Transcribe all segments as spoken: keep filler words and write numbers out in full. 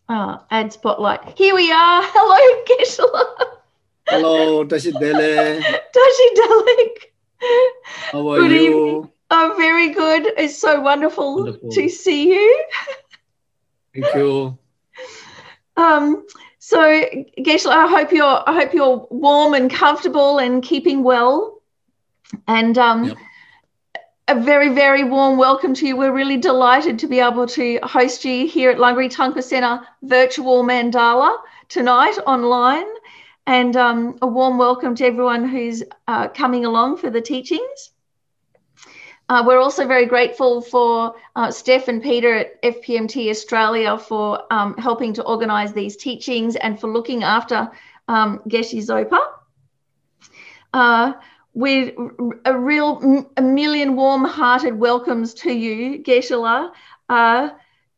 uh, add spotlight. Here we are. Hello, Geshe-la. Hello, Tashi Dele. Tashi Dalek. How are Good you? evening. I'm very good. It's so wonderful, Wonderful. to see you. Thank you. Um, so, Geshe-la, I hope you're I hope you're warm and comfortable and keeping well. And um, Yep. a very, very warm welcome to you. We're really delighted to be able to host you here at Langri Tangpa Centre Virtual Mandala tonight online. And um, a warm welcome to everyone who's uh, coming along for the teachings. Uh, we're also very grateful for uh, Steph and Peter at F P M T Australia for um, helping to organise these teachings and for looking after um, Geshe Zopa. Uh, with a real a million warm-hearted welcomes to you, Geshe-la. Uh,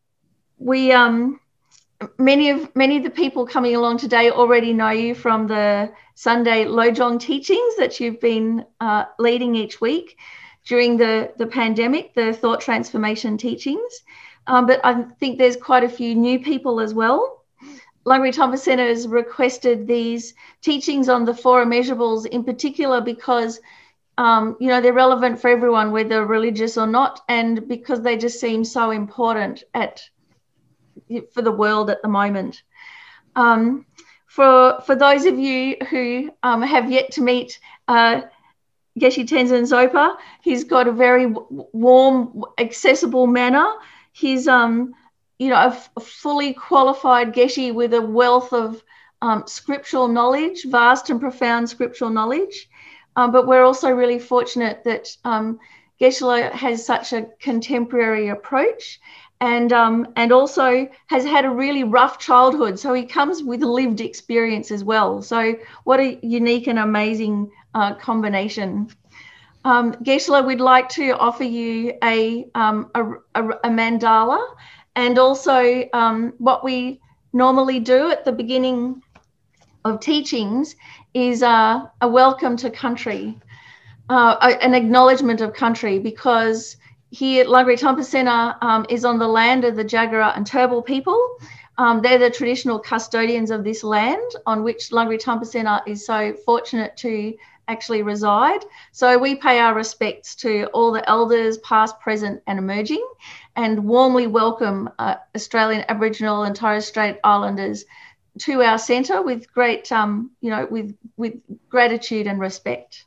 we um, many of many of the people coming along today already know you from the Sunday Lojong teachings that you've been uh, leading each week during the, the pandemic, the thought transformation teachings. Um, but I think there's quite a few new people as well. Langri Tangpa Centre has requested these teachings on the four immeasurables in particular because, um, you know, they're relevant for everyone, whether religious or not, and because they just seem so important at for the world at the moment. Um, for, for those of you who um, have yet to meet uh, Geshe Tenzin Zopa, he's got a very warm, accessible manner. He's, um, you know, a, a fully qualified Geshe with a wealth of um, scriptural knowledge, vast and profound scriptural knowledge. Um, but we're also really fortunate that um, Geshe-la has such a contemporary approach and, um, and also has had a really rough childhood. So he comes with lived experience as well. So what a unique and amazing Uh, combination. Um, Geshe-la, we'd like to offer you a, um, a, a, a mandala, and also um, what we normally do at the beginning of teachings is uh, a welcome to country, uh, an acknowledgement of country, because here at Langri Tangpa Centre um, is on the land of the Jagera and Turrbal people. Um, they're the traditional custodians of this land on which Langri Tangpa Centre is so fortunate to actually reside. So we pay our respects to all the elders, past, present and emerging, and warmly welcome uh, Australian Aboriginal and Torres Strait Islanders to our centre with great, um, you know, with, with gratitude and respect.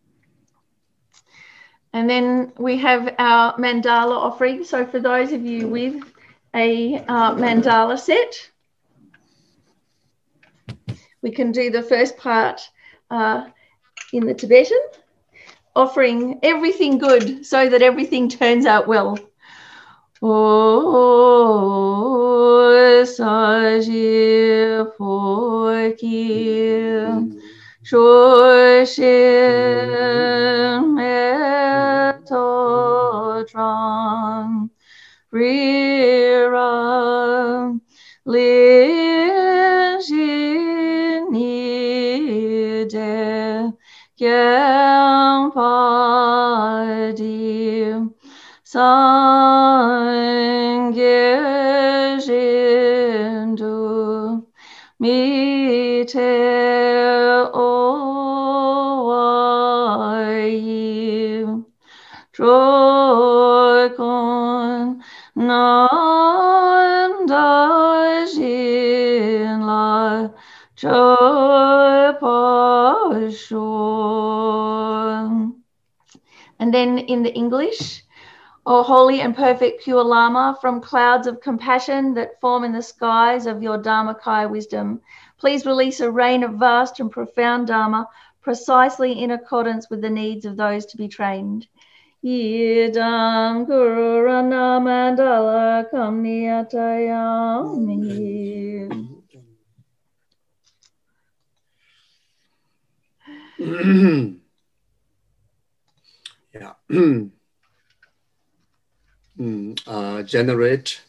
And then we have our mandala offering. So for those of you with a uh, mandala set, we can do the first part uh, in the Tibetan, offering everything good so that everything turns out well. O saji poki shoshin eto trang rira linjini de Yang Padi Sangye Jindu Mite Owayi Trokon Nanda Jinla Chopashon. And then in the English, O holy and perfect pure Lama, from clouds of compassion that form in the skies of your Dharmakaya wisdom, please release a rain of vast and profound Dharma precisely in accordance with the needs of those to be trained. Yidam Guru Rana Mandala Kamniyatayami. Yeah. uh, generate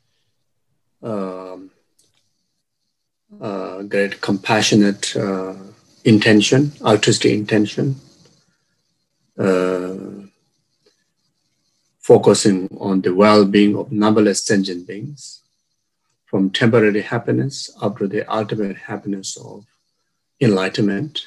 um, uh, great compassionate uh, intention, altruistic intention, uh, focusing on the well-being of numberless sentient beings from temporary happiness up to the ultimate happiness of enlightenment.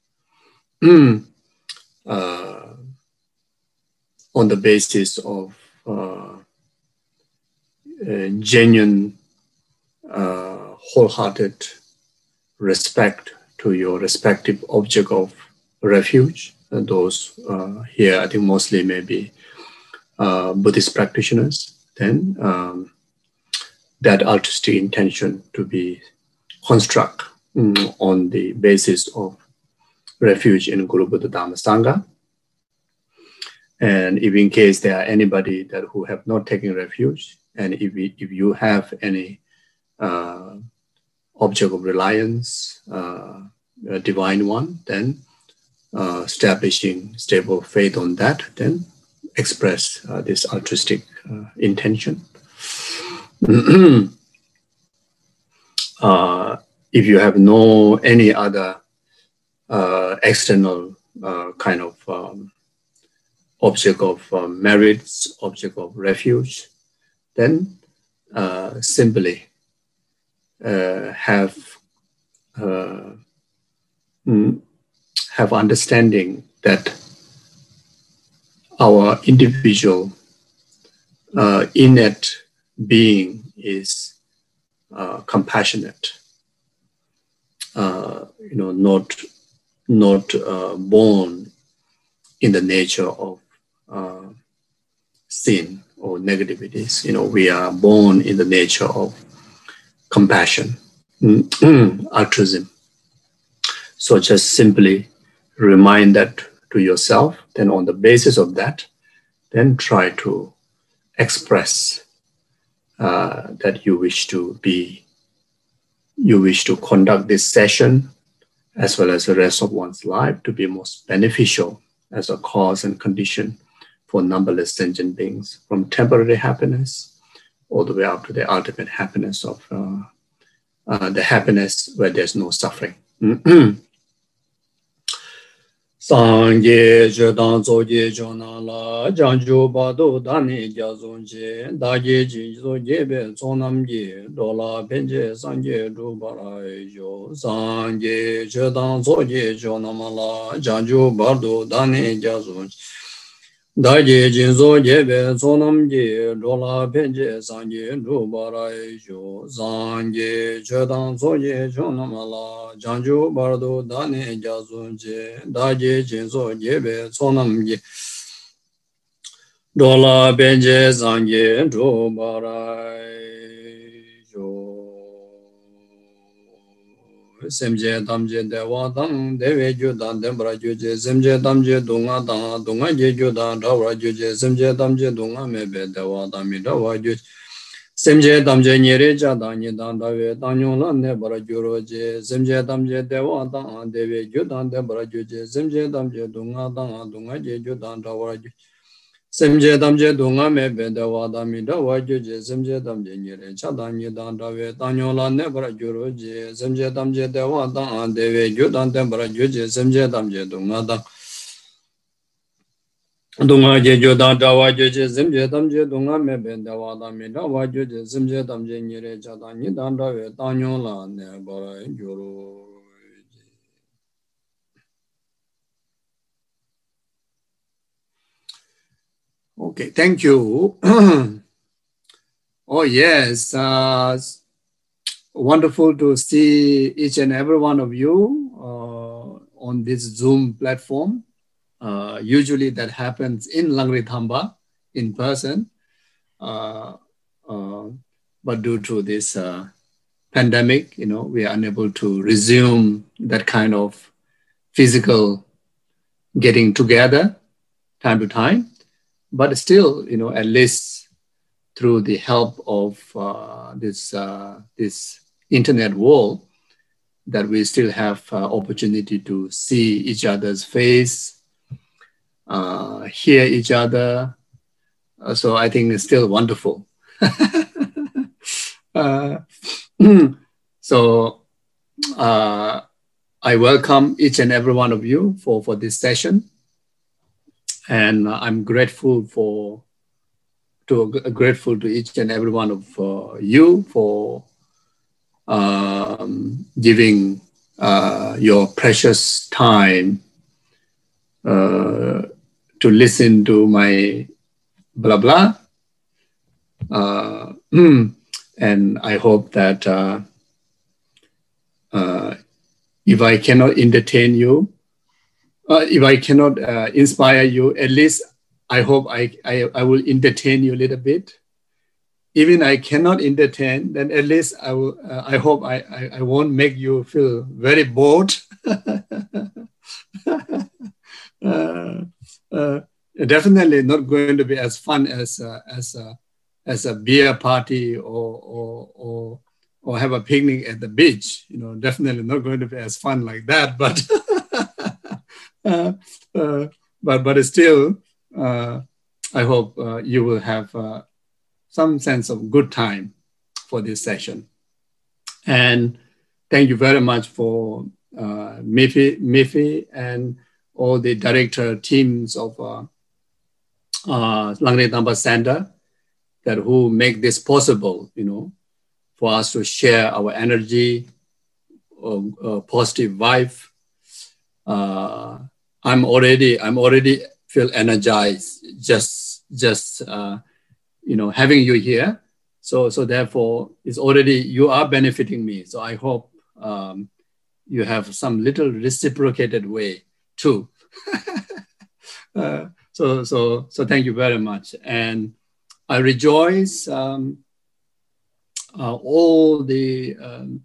uh, on the basis of uh, uh, genuine, uh, wholehearted respect to your respective object of refuge. And those uh, here, I think mostly maybe uh, Buddhist practitioners. Then um, that altruistic intention to be construct mm, on the basis of refuge in Guru Buddha Dhamma Sangha. And if in case there are anybody that who have not taken refuge, and if, we, if you have any uh, object of reliance, uh, a divine one, then uh, establishing stable faith on that, then express uh, this altruistic uh, intention. uh, if you have no any other uh, external uh, kind of um, object of uh, merits, object of refuge, then uh, simply uh, have uh, mm, have understanding that our individual uh, innate being is uh, compassionate, uh, you know, not not uh, born in the nature of uh, sin or negativities. You know, we are born in the nature of compassion, altruism. So just simply remind that to yourself. Then on the basis of that, then try to express uh, that you wish to be, you wish to conduct this session as well as the rest of one's life to be most beneficial as a cause and condition for numberless sentient beings, from temporary happiness all the way up to the ultimate happiness of uh, uh, the happiness where there's no suffering. Sangye Jodang Zoye Jonala Janju Bado Dani Jazonje Daye Jizo Jebe Zonamye Dola Benje Sangye Dubarai Jo Sangye Jodang Zoye Jonamala Janju Bado Dani Jazonje Daye Jizo Jebe Zonamye Dola Benje Sangye Dubarai Jo Sangye Jodang Zoye Jonamala Janju Bardo Dani Jazunje Daye Jinzo Jebe Sonamye Dola Benje Sangye Dubarai Jo Semje Damje Dewa Dang Dewe Judan Dembra Juje Semje Damje Dunga Dang Dunga Je Judan Dawra Juje Semje Damje Dunga Mebe Dewa Dami Dawa Juje Semje Damje Nyere Jada Nidan Dawe Danyon Lan Nebra Juroje Semje Damje Dewa Dang Dewe Judan Dembra Juje Semje Damje Dunga Dang Dunga Je Judan Dawra Juje Semje Damje Dunga Mebe Dewa Dami Dawa Juje Semje Damje Nyere Jada Nidan Dawe Danyon Lan Nebra Juroje Semje Damje Dewa Dang Dewe Judan Dembra Juje Semje Damje Dunga Dang Dunga Je Judan Dawa Juje Semje Damje Dunga Mebe Dewa Dami Dawa Juje Semje Damje Nyere Jada Nidan Dawe Danyon Lan Nebra Juroje. Okay, thank you. Oh, yes. Uh, wonderful to see each and every one of you uh, on this Zoom platform. Uh, usually that happens in Langri Thamba in person. Uh, uh, but due to this uh, pandemic, you know, we are unable to resume that kind of physical getting together time to time. But still, you know, at least through the help of uh, this uh, this internet world, that we still have uh, opportunity to see each other's face, uh, hear each other. Uh, so I think it's still wonderful. uh, so uh, I welcome each and every one of you for, for this session. And I'm grateful for to grateful to each and every one of uh, you for um, giving uh, your precious time uh, to listen to my blah blah. Uh, and I hope that uh, uh, if I cannot entertain you, uh, if I cannot uh, inspire you, at least I hope I, I, I will entertain you a little bit. Even I cannot entertain, then at least I will. Uh, I hope I, I, I won't make you feel very bored. uh, uh, definitely not going to be as fun as uh, as a as a beer party or or or or have a picnic at the beach. You know, definitely not going to be as fun like that. But uh, uh, but but still, uh, I hope uh, you will have. Uh, some sense of good time for this session. And thank you very much for uh, Miffy, Miffy and all the director teams of uh, uh, Langri Tamba Center that who make this possible, you know, for us to share our energy, uh, uh, positive vibe. Uh, I'm already, I'm already feel energized just, just, uh, you know, having you here. So, so therefore, it's already, you are benefiting me. So I hope um, you have some little reciprocated way too. uh, so, so, so thank you very much. And I rejoice um, uh, all the, um,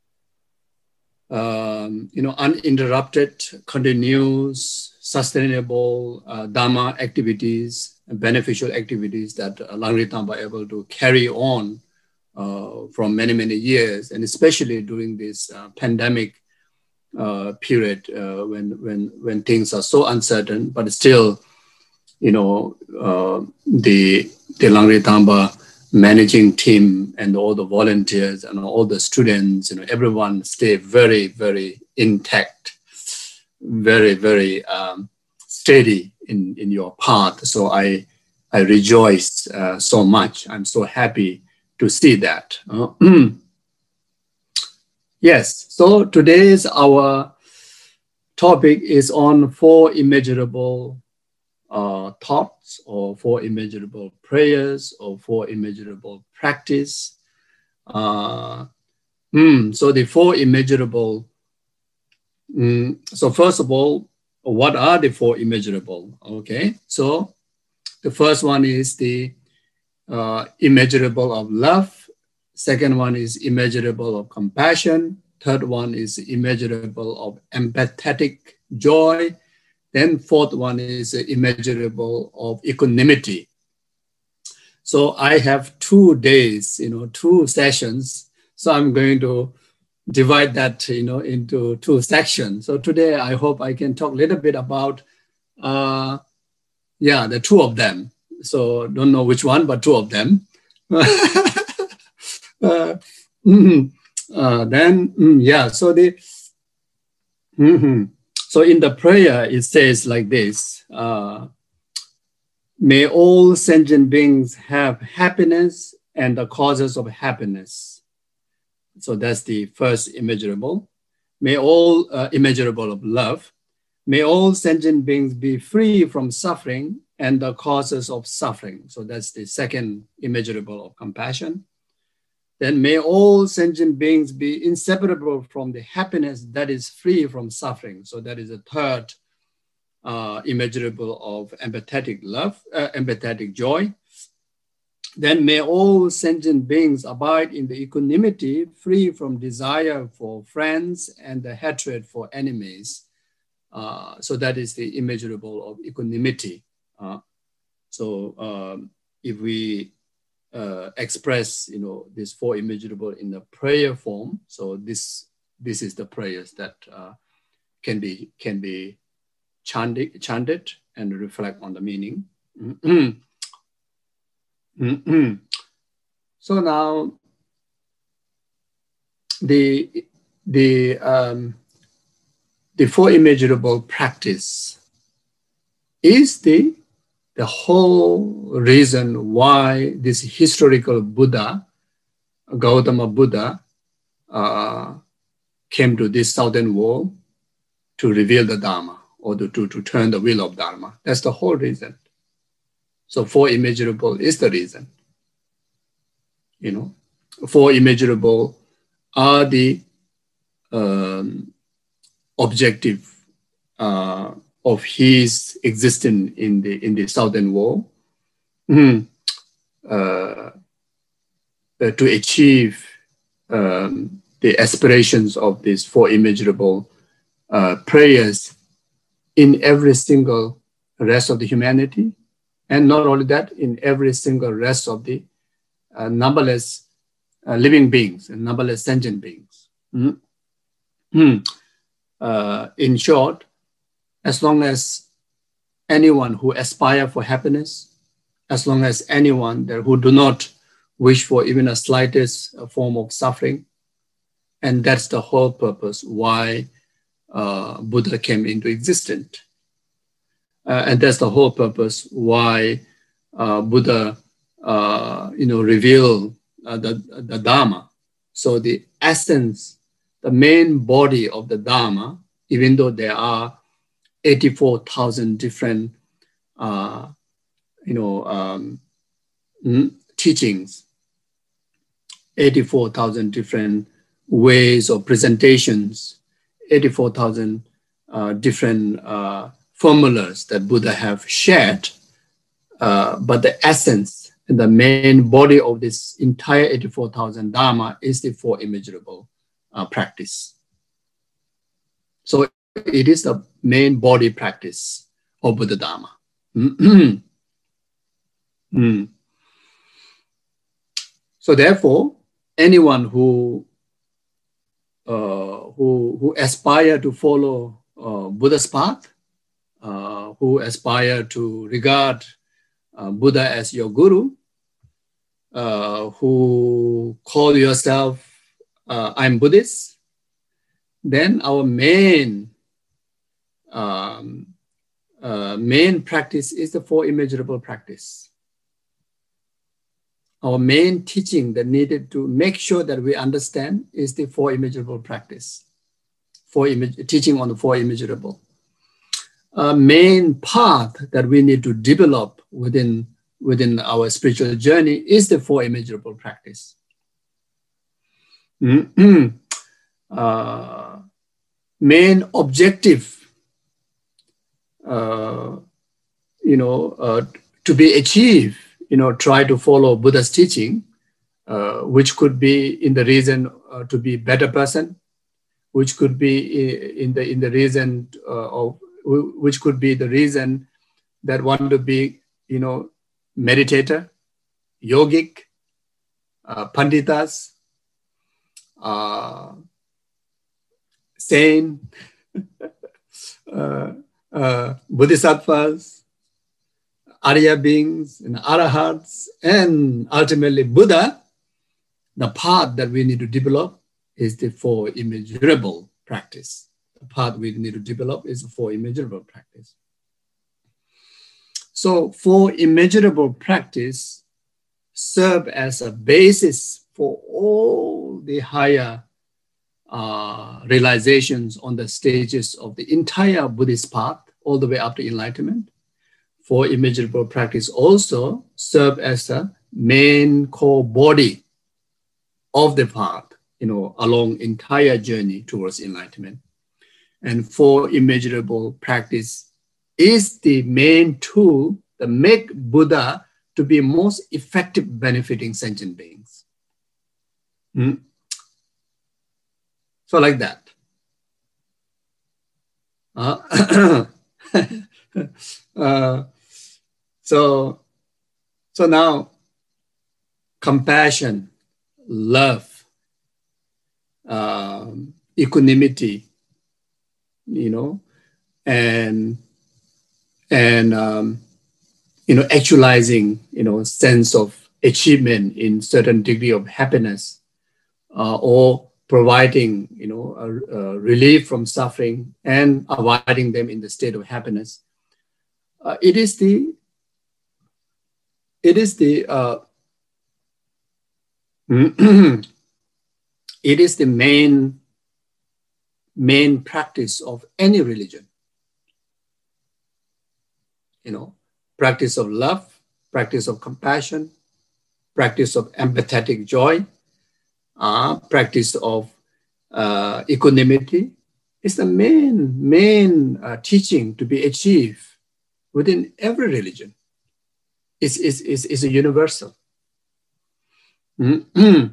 um, you know, uninterrupted, continuous, sustainable uh, Dharma activities, beneficial activities that uh, Langri Tamba are able to carry on uh, from many, many years, and especially during this uh, pandemic uh, period uh, when, when, when things are so uncertain, but still, you know, uh, the, the Langri Tamba managing team and all the volunteers and all the students, you know, everyone stay very, very intact, very, very um, steady in, in your path. So I, I rejoice uh, so much. I'm so happy to see that. Uh, yes, so today's our topic is on four immeasurable uh, thoughts or four immeasurable prayers or four immeasurable practice. Uh, mm, so the four immeasurable, mm, so first of all, what are the four immeasurable? Okay, so the first one is the uh, immeasurable of love. Second one is immeasurable of compassion. Third one is immeasurable of empathetic joy. Then fourth one is immeasurable of equanimity. So I have two days, you know, two sessions. So I'm going to divide that, you know, into two sections. So today I hope I can talk a little bit about, uh, yeah, the two of them. So don't know which one, but two of them. uh, mm, uh, then, mm, yeah, so the, mm-hmm. So in the prayer, it says like this, uh, may all sentient beings have happiness and the causes of happiness. So that's the first immeasurable. May all uh, immeasurable of love. May all sentient beings be free from suffering and the causes of suffering. So that's the second immeasurable of compassion. Then may all sentient beings be inseparable from the happiness that is free from suffering. So that is the third uh, immeasurable of empathetic love, uh, empathetic joy. Then may all sentient beings abide in the equanimity, free from desire for friends and the hatred for enemies. Uh, so that is the immeasurable of equanimity. Uh, so um, if we uh, express, you know, this four immeasurable in the prayer form, so this this is the prayers that uh, can be can be chanted, chanted and reflect on the meaning. Mm-hmm. Mm-hmm. So now the the um, the four immeasurable practice is the the whole reason why this historical Buddha, Gautama Buddha, uh, came to this southern world to reveal the Dharma, or to, to, to turn the wheel of Dharma. That's the whole reason. So four immeasurable is the reason. You know, four immeasurable are the um, objective uh, of his existence in the in the southern world, mm, uh, uh, to achieve um, the aspirations of these four immeasurable uh, prayers in every single rest of the humanity, and not only that, in every single rest of the uh, numberless uh, living beings and numberless sentient beings. Mm. Mm. Uh, in short, as long as anyone who aspire for happiness, as long as anyone there who do not wish for even a slightest form of suffering, and that's the whole purpose why uh, Buddha came into existence. Uh, and that's the whole purpose why uh, Buddha, uh, you know, revealed uh, the, the Dharma. So the essence, the main body of the Dharma, even though there are eighty-four thousand different, uh, you know, um, teachings, eighty-four thousand different ways of presentations, eighty-four thousand uh, different uh, formulas that Buddha have shared, uh, but the essence and the main body of this entire eighty-four thousand Dharma is the four immeasurable uh, practice. So it is the main body practice of Buddha Dharma. mm. So therefore, anyone who uh, who who aspire to follow uh, Buddha's path, uh, who aspire to regard uh, Buddha as your guru, uh, who call yourself uh, I'm Buddhist, then our main um, uh, main practice is the four immeasurable practice. Our main teaching that needed to make sure that we understand is the four immeasurable practice, four image, teaching on the four immeasurable. A main path that we need to develop within, within our spiritual journey is the four immeasurable practice. Mm-hmm. uh, main objective, uh, you know, uh, to be achieved, you know, try to follow Buddha's teaching, uh, which could be in the reason uh, to be a better person, which could be in the in the reason uh, of which could be the reason that one to be, you know, meditator, yogic, uh, panditas, uh, saint, uh, uh, bodhisattvas, Arya beings and arahats, and ultimately Buddha. The path that we need to develop is the four immeasurable practice. The path we need to develop is the four immeasurable practice. So four immeasurable practice serve as a basis for all the higher uh, realizations on the stages of the entire Buddhist path, all the way up to enlightenment. Four immeasurable practice also serve as a main core body of the path, you know, along entire journey towards enlightenment. And four immeasurable practice is the main tool that make Buddha to be most effective benefiting sentient beings. Hmm? So like that. Uh, uh, so, so now, compassion, love, um, equanimity, you know, and and um, you know, actualizing, you know, sense of achievement in certain degree of happiness, uh, or providing, you know, a, a relief from suffering and avoiding them in the state of happiness. Uh, it is the it is the uh, it is the main, main practice of any religion. You know, practice of love, practice of compassion, practice of empathetic joy, uh, practice of uh, equanimity is the main, main uh, teaching to be achieved within every religion. It's, it's, it's, it's a universal. Mm-hmm.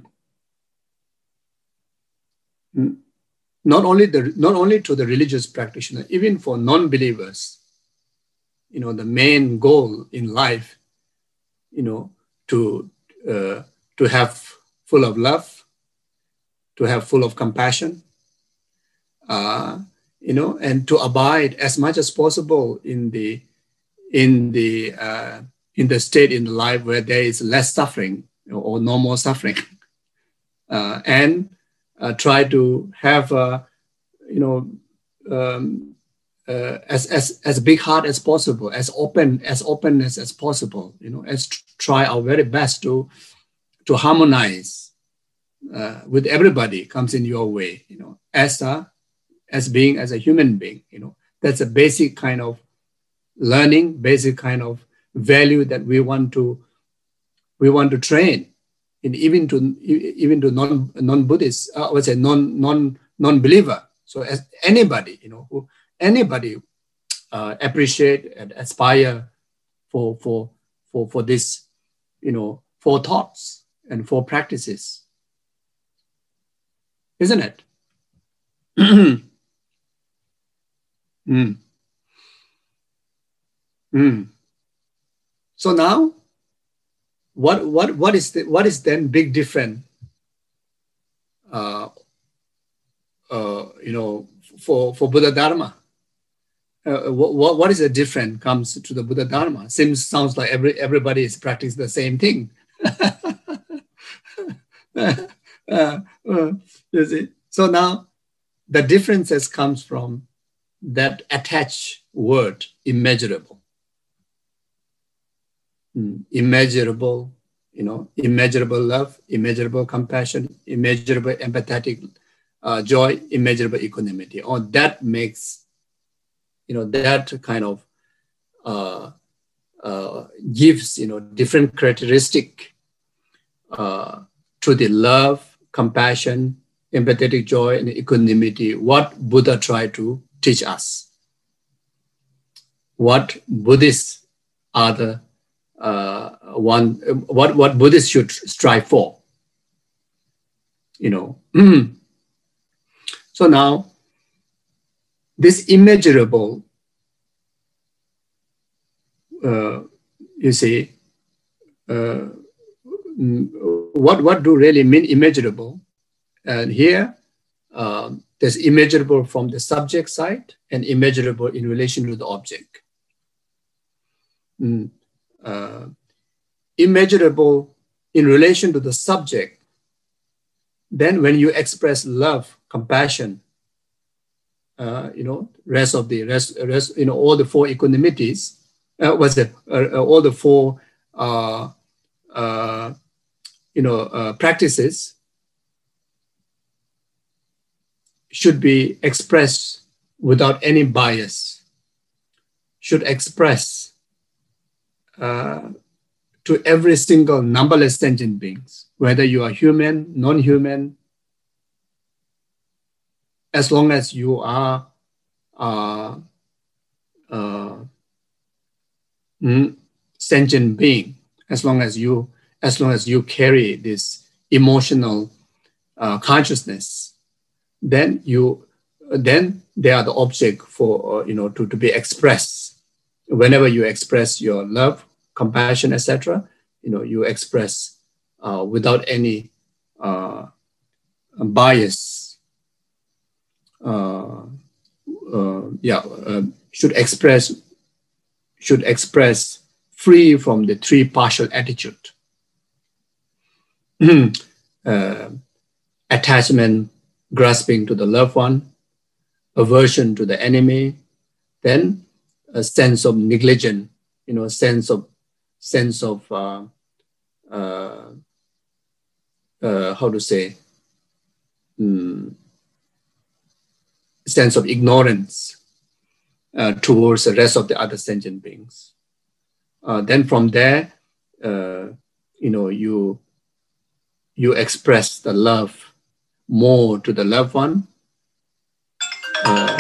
Not only the, not only to the religious practitioner, even for non-believers, you know, the main goal in life, you know, to uh, to have full of love, to have full of compassion, uh, you know, and to abide as much as possible in the in the uh, in the state in the life where there is less suffering or no more suffering, uh, and uh, try to have uh, you know um, uh, as as as big heart as possible, as open as openness as possible, you know, as try our very best to to harmonize uh, with everybody comes in your way, you know, as a as being as a human being, you know, that's a basic kind of learning, basic kind of value that we want to we want to train, in even to even to non non-Buddhist, uh, I would say non non non-believer. So as anybody, you know, who anybody uh, appreciate and aspire for for for for this, you know, for thoughts and for practices, isn't it? mm. Mm. So now, what what what is the, what is then big difference? Uh, uh, you know, for for Buddha Dharma, uh, what what is the difference comes to the Buddha Dharma? Seems sounds like every everybody is practicing the same thing. uh, uh, you see? So now, the differences comes from that attached word, immeasurable. Mm, immeasurable, you know, immeasurable love, immeasurable compassion, immeasurable empathetic uh, joy, immeasurable equanimity. All that makes, you know, that kind of uh, uh, gives, you know, different characteristic uh, to the love, compassion, empathetic joy, and equanimity, what Buddha tried to teach us. What Buddhists are the uh, one, what, what Buddhists should strive for, you know. So now, this immeasurable, uh, you see, uh, what, what do really mean immeasurable? And here, um, there's immeasurable from the subject side and immeasurable in relation to the object. Mm. Uh, immeasurable in relation to the subject, then when you express love, compassion, uh, you know, rest of the rest, rest, you know, all the four equanimities, uh, what's it? Uh, uh, all the four, uh, uh, you know, uh, practices should be expressed without any bias. Should express uh, to every single numberless sentient beings, whether you are human, non-human, as long as you are uh, uh, sentient being, as long as you, as long as you carry this emotional uh, consciousness, then you, then they are the object for, uh, you know, to, to be expressed. Whenever you express your love, compassion, et cetera, you know, you express uh, without any uh, bias. Uh, uh, yeah, uh, should express should express free from the three partial attitude: uh, attachment, grasping to the loved one; aversion to the enemy; then a sense of negligence, you know, sense of sense of uh, uh, uh, how to say, um, sense of ignorance uh, towards the rest of the other sentient beings. Uh, then from there, uh, you know, you you express the love more to the loved one. Uh,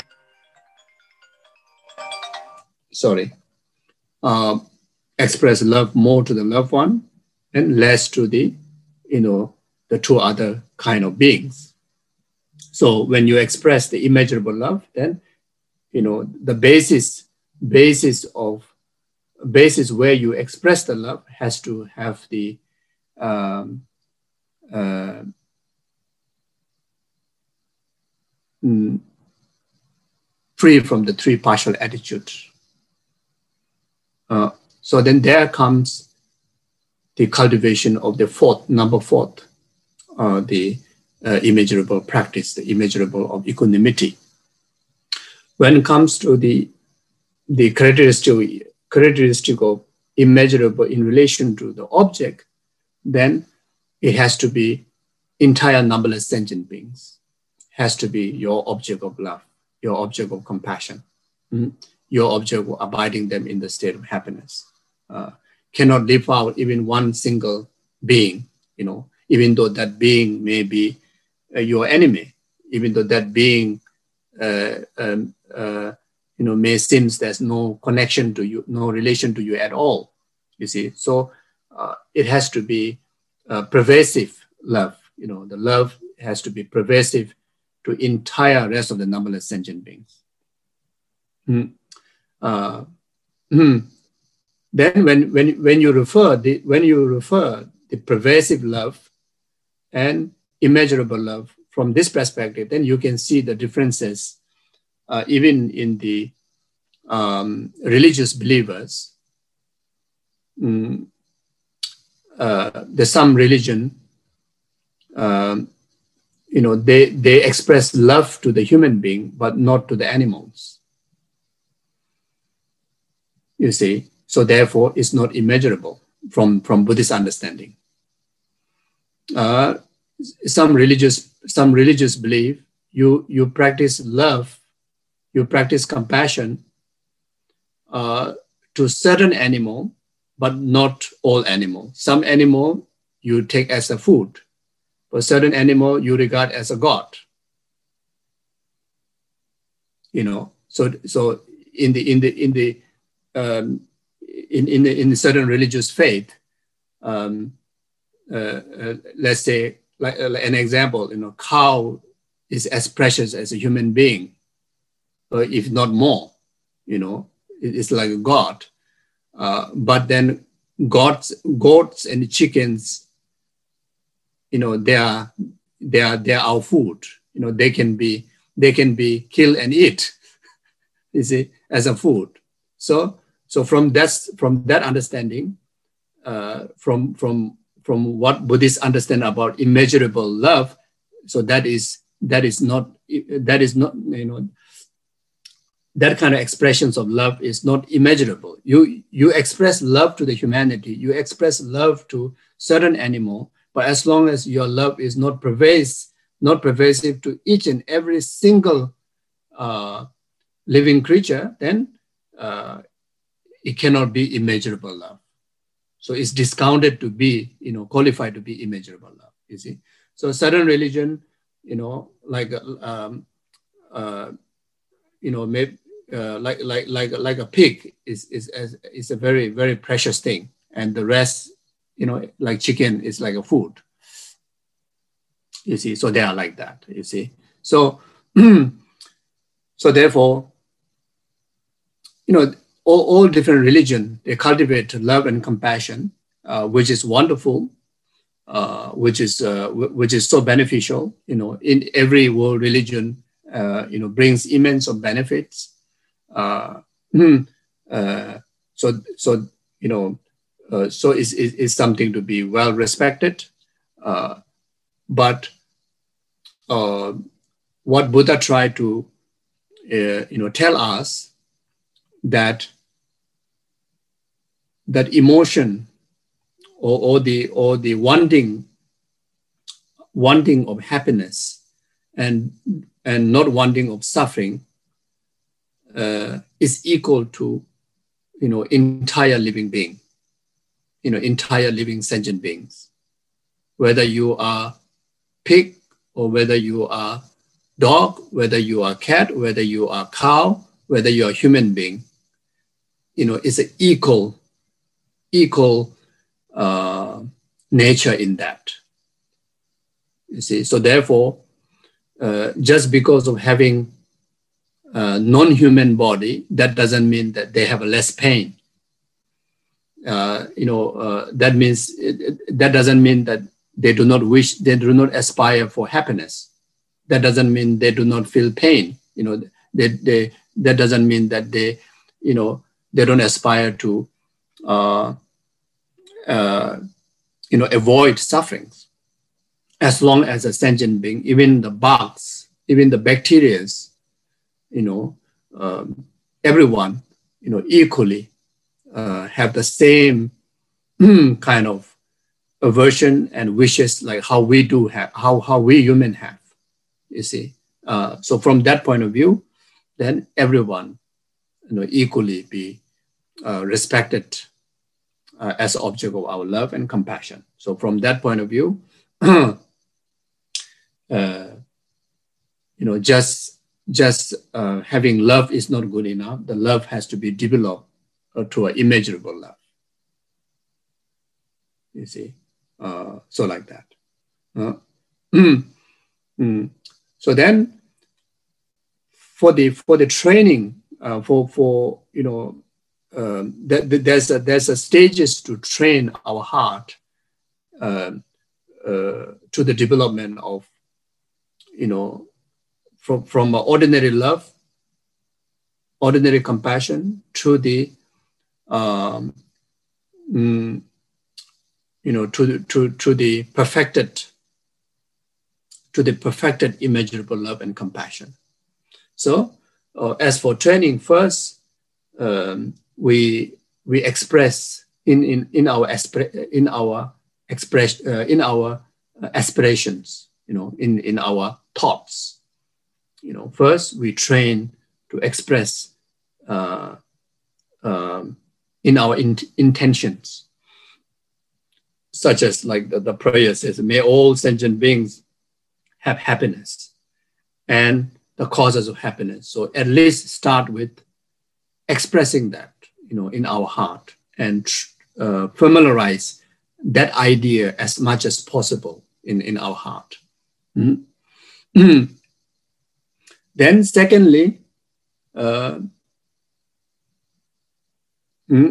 sorry, uh, express love more to the loved one and less to the, you know, the two other kind of beings. So when you express the immeasurable love, then, you know, the basis, basis of, basis where you express the love has to have the, um, uh, mm, free from the three partial attitudes. Uh, so then there comes the cultivation of the fourth, number fourth, uh, the uh, immeasurable practice, the immeasurable of equanimity. When it comes to the, the characteristic, characteristic of immeasurable in relation to the object, then it has to be entire numberless sentient beings, has to be your object of love, your object of compassion, mm-hmm. your object of abiding them in the state of happiness. Uh, cannot live out even one single being, you know, even though that being may be uh, your enemy, even though that being, uh, um, uh, you know, may seem there's no connection to you, no relation to you at all, you see. So uh, it has to be uh, pervasive love, you know, the love has to be pervasive to entire rest of the numberless sentient beings. Mm. Uh, mm. Then when, when, when you refer the, when you refer the pervasive love and immeasurable love from this perspective, then you can see the differences uh, even in the um, religious believers. Mm, uh, there's some religion, um, you know, they, they express love to the human being, but not to the animals. You see, so therefore it's not immeasurable from, from Buddhist understanding. Uh, some religious, some religious believe you, you practice love, you practice compassion uh, to certain animal, but not all animal. Some animal you take as a food, but certain animal you regard as a god. You know, so so in the in the in the um, in in the, in the certain religious faith, um, uh, uh, let's say like uh, an example, you know, cow is as precious as a human being, uh, if not more. You know, it, it's like a god. Uh, but then goats, goats and chickens, you know, they are they are they are our food. You know, they can be they can be killed and eat. You see, as a food. So so from that from that understanding, uh, from from from what Buddhists understand about immeasurable love, so that is that is not that is not you know. That kind of expressions of love is not immeasurable. You, you express love to the humanity, you express love to certain animal, but as long as your love is not pervasive, not pervasive to each and every single uh, living creature, then uh, it cannot be immeasurable love. So it's discounted to be, you know, qualified to be immeasurable love, you see. So certain religion, you know, like, um, uh, you know, maybe, Uh, like like like like a pig is is is a very very precious thing, and the rest, you know, like chicken is like a food. You see, so they are like that. You see, so so therefore, you know, all, all different religion, they cultivate love and compassion, uh, which is wonderful, uh, which is uh, which is so beneficial. You know, in every world religion, uh, you know, brings immense of benefits. Uh, uh, so, so you know, uh, so it's, it's something to be well respected. Uh, but uh, what Buddha tried to, uh, you know, tell us that that emotion or, or the or the wanting wanting of happiness and, and not wanting of suffering uh, is equal to, you know, entire living being, you know, entire living sentient beings. Whether you are pig or whether you are dog, whether you are cat, whether you are cow, whether you are human being, you know, it's an equal, equal uh, nature in that. You see, so therefore, uh, just because of having a non-human body, that doesn't mean that they have less pain. Uh, you know, uh, that means it, it, that doesn't mean that they do not wish, they do not aspire for happiness. That doesn't mean they do not feel pain. You know, they, they, that doesn't mean that they, you know, they don't aspire to, uh, uh, you know, avoid sufferings. As long as a sentient being, even the bugs, even the bacteria, you know, um, everyone, you know, equally uh, have the same kind of aversion and wishes, like how we do have, how, how we human have, you see. Uh, so from that point of view, then everyone, you know, equally be uh, respected uh, as object of our love and compassion. So from that point of view, uh, you know, just just uh, having love is not good enough. The love has to be developed uh, to an immeasurable love. You see, uh, so like that. Uh, mm, mm. So then, for the for the training, uh, for for you know, um, th th there's a there's a stages to train our heart uh, uh, to the development of, you know, from from ordinary love, ordinary compassion to the um, mm, you know, to the, to to the perfected to the perfected immeasurable love and compassion. So, uh, as for training, first um, we we express in in in our in our express uh, in our aspirations, you know, in in our thoughts. You know, first we train to express uh, um, in our in intentions, such as like the, the prayer says, may all sentient beings have happiness and the causes of happiness. So at least start with expressing that, you know, in our heart and uh, familiarize that idea as much as possible in, in our heart. Mm-hmm. Then secondly, uh, mm,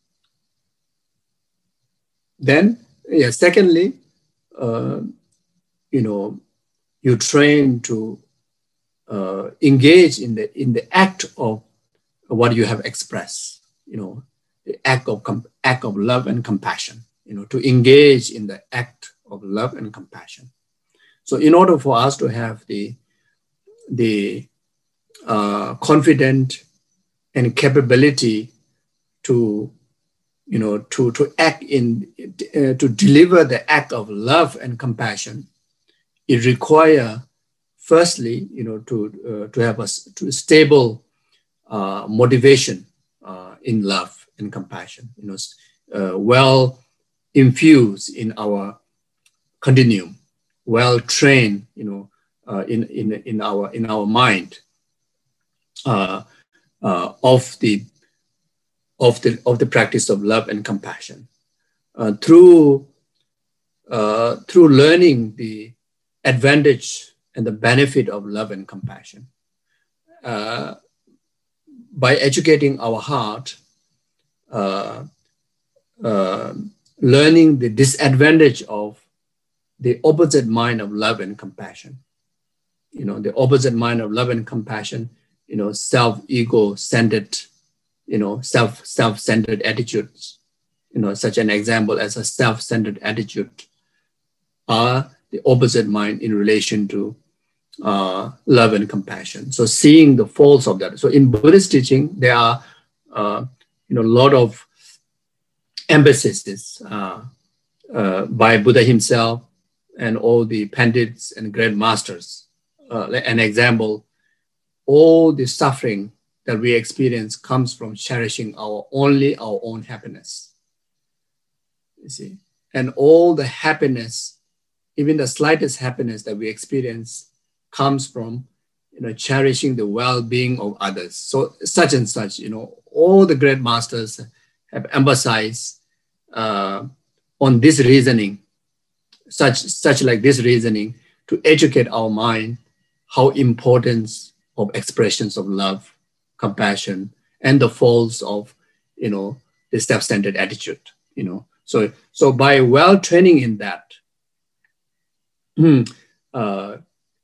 then, yeah, secondly, uh, you know, you train to uh, engage in the in the act of what you have expressed, you know, the act of act of love and compassion, you know, to engage in the act of love and compassion. So in order for us to have the the uh, confident and capability to, you know, to to act in uh, to deliver the act of love and compassion, it requires firstly, you know, to uh, to have a to stable uh, motivation uh, in love and compassion, you know, uh, well infused in our continuum, well trained, you know, uh, in in in our in our mind uh, uh, of the of the of the practice of love and compassion uh, through uh, through learning the advantage and the benefit of love and compassion. Uh, by educating our heart, uh, uh, learning the disadvantage of the opposite mind of love and compassion. You know, the opposite mind of love and compassion, you know, self-ego-centered, you know, self, self-centered attitudes, you know, such an example as a self-centered attitude are the opposite mind in relation to uh, love and compassion. So seeing the faults of that. So in Buddhist teaching, there are, uh, you know, a lot of emphasis uh, uh, by Buddha himself and all the pandits and great masters uh, an example, all the suffering that we experience comes from cherishing our only our own happiness. You see, and all the happiness, even the slightest happiness that we experience, comes from, you know, cherishing the well-being of others. So such and such, you know, all the great masters have emphasized uh, on this reasoning, such such like this reasoning, to educate our mind how importance of expressions of love, compassion, and the faults of, you know, the self-centered attitude, you know. So, so by well training in that, uh,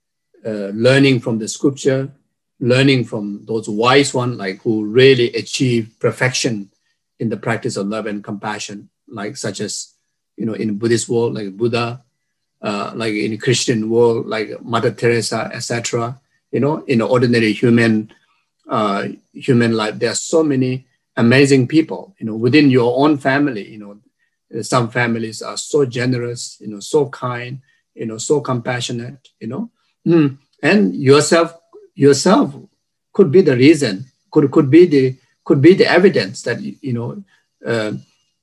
uh, learning from the scripture, learning from those wise ones, like who really achieve perfection in the practice of love and compassion, like such as, you know, in Buddhist world, like Buddha, uh, like in Christian world, like Mother Teresa, et cetera. You know, in the ordinary human uh, human life, there are so many amazing people. You know, within your own family, you know, some families are so generous, you know, so kind, you know, so compassionate. You know, mm. and yourself yourself could be the reason, could could be the could be the evidence that, you know. Uh,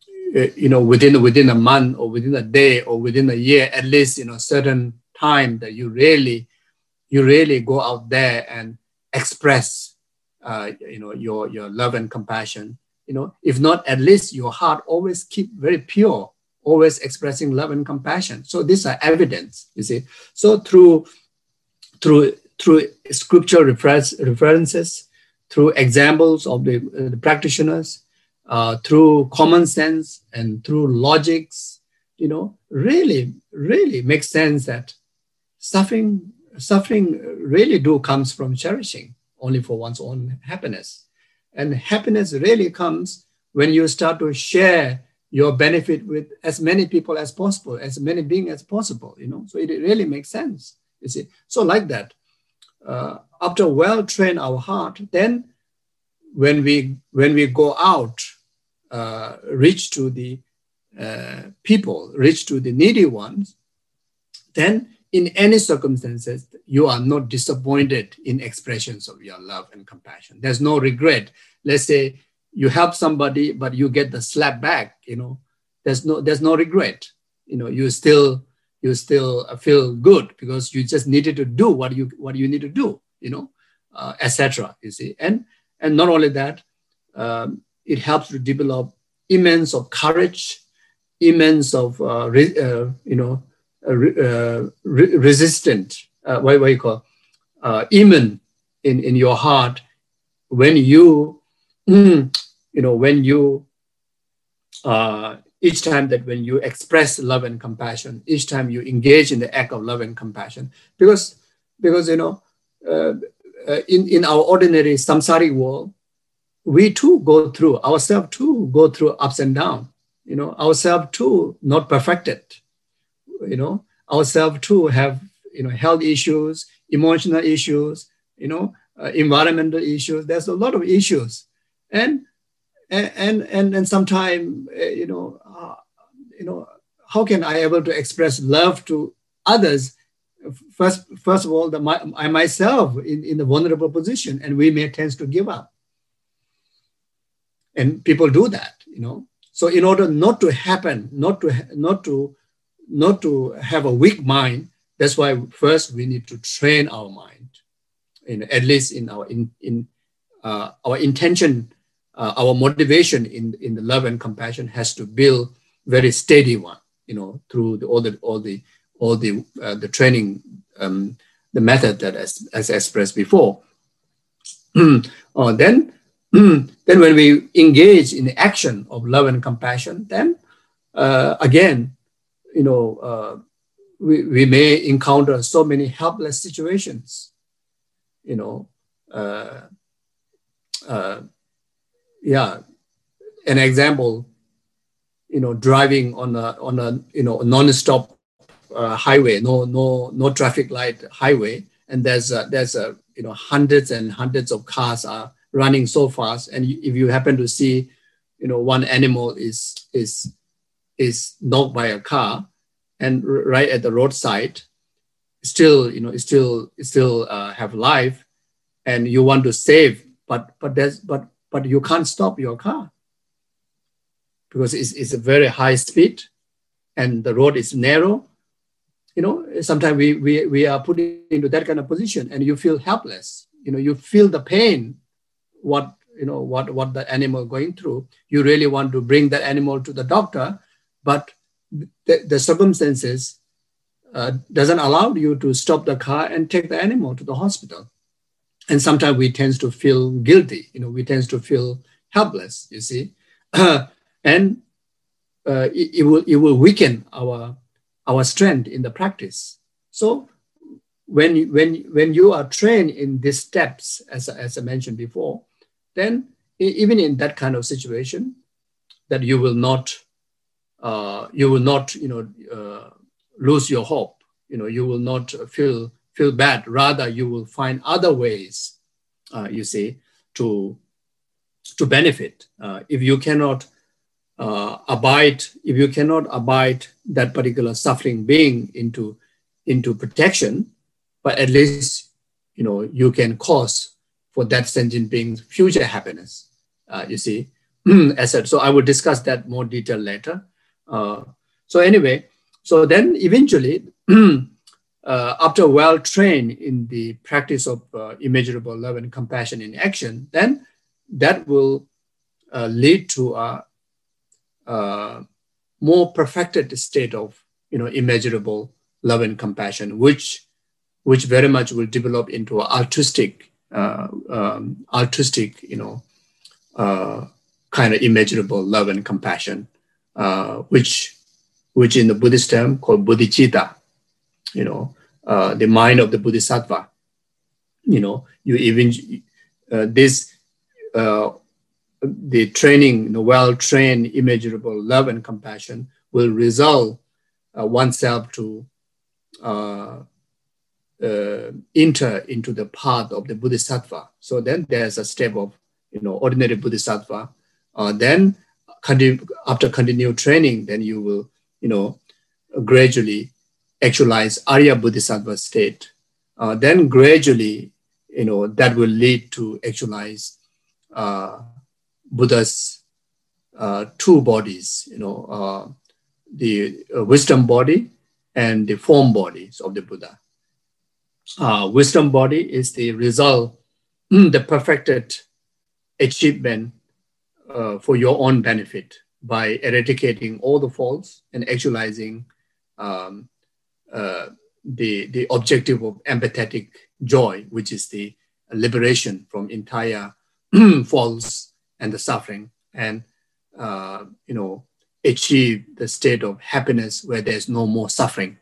you know, within within a month or within a day or within a year, at least, you know, certain time that you really you really go out there and express, uh, you know, your, your love and compassion, you know, if not, at least your heart always keep very pure, always expressing love and compassion. So these are evidence, you see. So through, through, through scripture reference, references, through examples of the, uh, the practitioners, uh, through common sense and through logics, you know, really, really makes sense that suffering Suffering really do comes from cherishing only for one's own happiness. And happiness really comes when you start to share your benefit with as many people as possible, as many beings as possible, you know. So it really makes sense, you see. So like that, uh, after well train our heart, then when we when we go out, uh, reach to the uh, people, reach to the needy ones, then in any circumstances, you are not disappointed in expressions of your love and compassion. There's no regret. Let's say you help somebody, but you get the slap back, you know, there's no, there's no regret. You know, you still, you still feel good because you just needed to do what you, what you need to do, you know, uh, et cetera, you see. And, and not only that, um, it helps to develop immense of courage, immense of, uh, re, uh, you know, Uh, uh, re- resistant, uh, what, what you call, uh, immune in, in your heart when you, mm, you know, when you, uh, each time that when you express love and compassion, each time you engage in the act of love and compassion, because, because you know, uh, uh, in, in our ordinary samsaric world, we too go through, ourselves too go through ups and downs, you know, ourselves too not perfected. You know, ourselves too have, you know, health issues, emotional issues, you know, uh, environmental issues. There's a lot of issues, and and and and sometimes, uh, you know, uh, you know, how can I able to express love to others? First, first of all, the, my, I myself in, in the vulnerable position, and we may tend to give up, and people do that, you know. So in order not to happen, not to not to not to have a weak mind. That's why first we need to train our mind, in, at least in our in, in uh, our intention, uh, our motivation in, in the love and compassion has to build very steady one, you know, through the, all the all the all the uh, the training, um, the method that as, as expressed before. uh, then then when we engage in the action of love and compassion, then uh, again, you know, uh, we, we may encounter so many helpless situations, you know, uh, uh, yeah, an example, you know, driving on a, on a, you know, non-stop uh, highway, no, no, no traffic light highway. And there's a, there's a, you know, hundreds and hundreds of cars are running so fast. And if you happen to see, you know, one animal is, is, is knocked by a car, and right at the roadside, still, you know, still, still uh, have life, and you want to save, but but there's but but you can't stop your car because it's, it's a very high speed, and the road is narrow. You know, sometimes we we we are put into that kind of position, and you feel helpless. You know, you feel the pain, what you know, what what the animal going through. You really want to bring that animal to the doctor, but the, the circumstances uh, doesn't allow you to stop the car and take the animal to the hospital. And sometimes we tend to feel guilty. You know, we tend to feel helpless. You see, and uh, it, it will it will weaken our our strength in the practice. So when when when you are trained in these steps, as as I mentioned before, then even in that kind of situation, that you will not uh, you will not you know uh, lose your hope. You know, you will not feel feel bad. Rather, you will find other ways. Uh, you see, to to benefit. Uh, if you cannot uh, abide, if you cannot abide that particular suffering being into into protection, but at least you know you can cause for that sentient being's future happiness. Uh, you see, as said. So I will discuss that more detail later. Uh, so anyway, so then eventually, uh, after well trained in the practice of uh, immeasurable love and compassion in action, then that will uh, lead to a, a more perfected state of you know immeasurable love and compassion, which which very much will develop into altruistic, uh, um, altruistic, you know, uh, kind of immeasurable love and compassion, uh, which, which in the Buddhist term called bodhicitta, you know, uh, the mind of the Bodhisattva. You know, you even uh, this uh, the training, the well-trained immeasurable love and compassion will result uh, oneself to. Uh, Uh, enter into the path of the Bodhisattva. So then there's a step of, you know, ordinary Bodhisattva. Uh, then continue, after continued training, then you will, you know, gradually actualize Arya Bodhisattva state. Uh, then gradually, you know, that will lead to actualize uh, Buddha's uh, two bodies, you know, uh, the uh, wisdom body and the form bodies of the Buddha. Uh, wisdom body is the result, the perfected achievement uh, for your own benefit by eradicating all the faults and actualizing um, uh, the, the objective of empathetic joy, which is the liberation from entire faults and the suffering, and uh, you know achieve the state of happiness where there's no more suffering.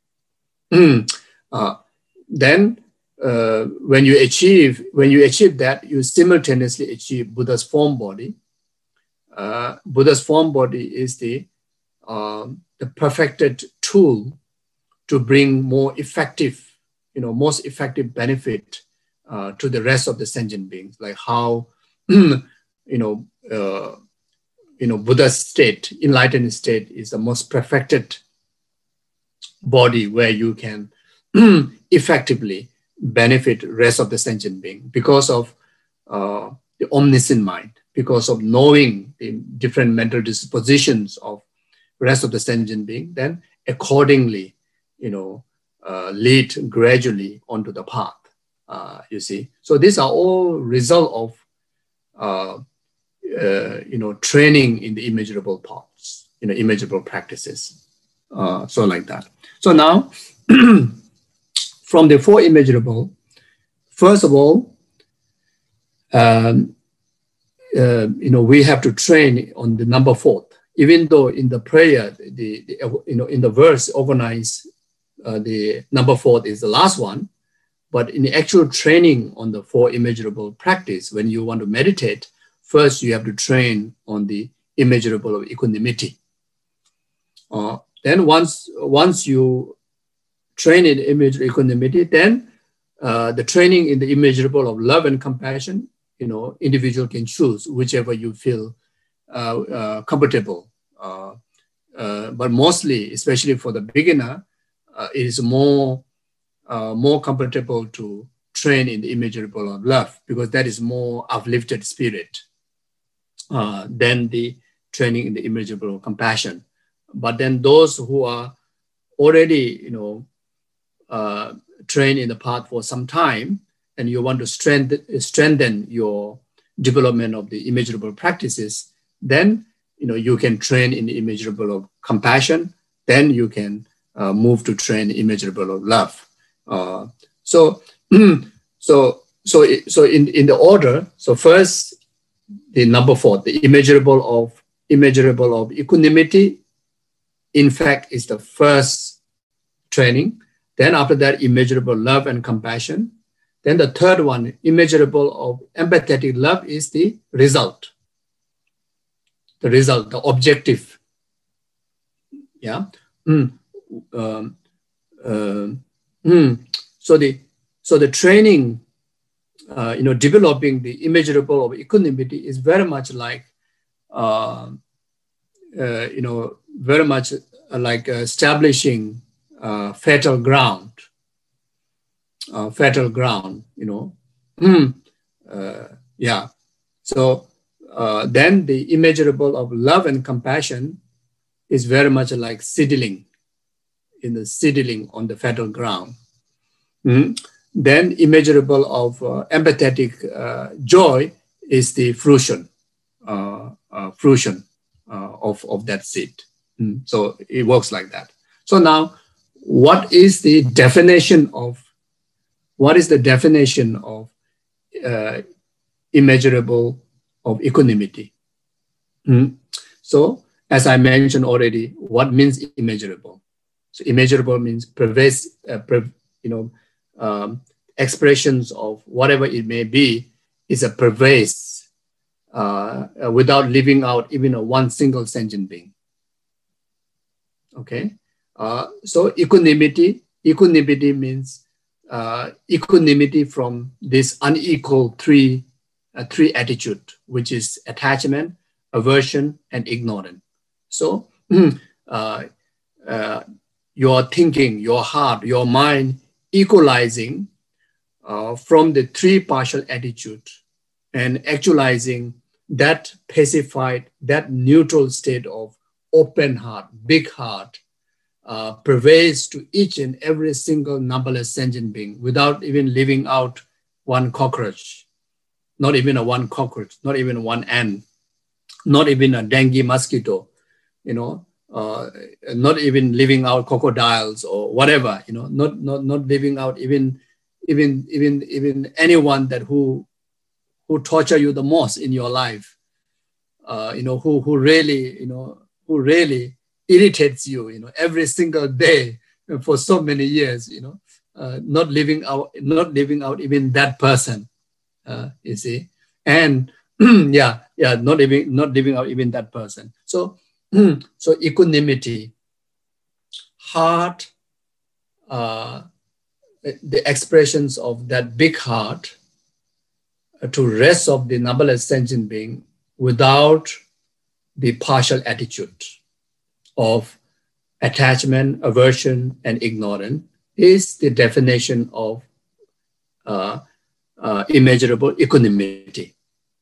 uh, Then, uh, when you achieve when you achieve that, you simultaneously achieve Buddha's form body. Uh, Buddha's form body is the um, the perfected tool to bring more effective, you know, most effective benefit uh, to the rest of the sentient beings. Like how, you know, uh, you know, Buddha's state, enlightened state, is the most perfected body where you can effectively benefit rest of the sentient being because of uh, the omniscient mind, because of knowing the different mental dispositions of rest of the sentient being, then accordingly, you know, uh, lead gradually onto the path, uh, you see. So these are all result of, uh, uh, you know, training in the immeasurable paths, you know, immeasurable practices. Uh, so like that. So now, from the four immeasurable, first of all, um, uh, you know, we have to train on the number fourth. Even though in the prayer, the, the you know, in the verse organized, uh, the number fourth is the last one, but in the actual training on the four immeasurable practice, when you want to meditate, first you have to train on the immeasurable of equanimity. Uh, then once once you train in immeasurable equanimity, then uh, the training in the immeasurable of love and compassion, you know, individual can choose whichever you feel uh, uh, comfortable. Uh, uh, but mostly, especially for the beginner, uh, it is more uh, more comfortable to train in the immeasurable of love, because that is more uplifted spirit uh, than the training in the immeasurable of compassion. But then those who are already, you know, uh, trained in the path for some time, and you want to strengthen, strengthen your development of the immeasurable practices, then, you know, you can train in the immeasurable of compassion. Then you can uh, move to train immeasurable of love. Uh, so, so, so, so in, in the order. So first, the number four, the immeasurable of immeasurable of equanimity, in fact, is the first training. Then after that, immeasurable love and compassion. Then the third one, immeasurable of empathetic love, is the result. The result, the objective. Yeah. Mm. Um, uh, mm. So the so the training, uh, you know, developing the immeasurable of equanimity is very much like, uh, uh, you know, very much like establishing uh, fertile ground. Uh, fertile ground, you know. Mm. Uh, yeah. So uh, then the immeasurable of love and compassion is very much like seedling, in the seedling on the fertile ground. Mm. Then immeasurable of uh, empathetic uh, joy is the fruition, uh, uh, fruition uh, of, of that seed. Mm. So it works like that. So now, what is the definition of What is the definition of uh, immeasurable of equanimity? Mm. So, as I mentioned already, what means immeasurable? So, immeasurable means pervasive, uh, per, you know, um, expressions of whatever it may be is a pervasive, uh, uh, without leaving out even a one single sentient being. Okay, uh, so equanimity. Equanimity means Uh, equanimity from this unequal three, uh, three attitude, which is attachment, aversion, and ignorance. So uh, uh, your thinking, your heart, your mind equalizing uh, from the three partial attitude and actualizing that pacified, that neutral state of open heart, big heart, Uh, pervades to each and every single numberless sentient being without even leaving out one cockroach, not even a one cockroach, not even one ant, not even a dengue mosquito, you know, uh, not even leaving out crocodiles or whatever, you know, not not not leaving out even even even even anyone that who who torture you the most in your life, uh, you know, who who really, you know, who really irritates you, you know, every single day for so many years, you know, uh, not living out, not living out even that person, uh, you see, and yeah, yeah, not living, not living out even that person. So, so equanimity, heart, uh, the expressions of that big heart uh, to rest of the numberless sentient being without the partial attitude of attachment, aversion, and ignorance is the definition of uh, uh, immeasurable equanimity.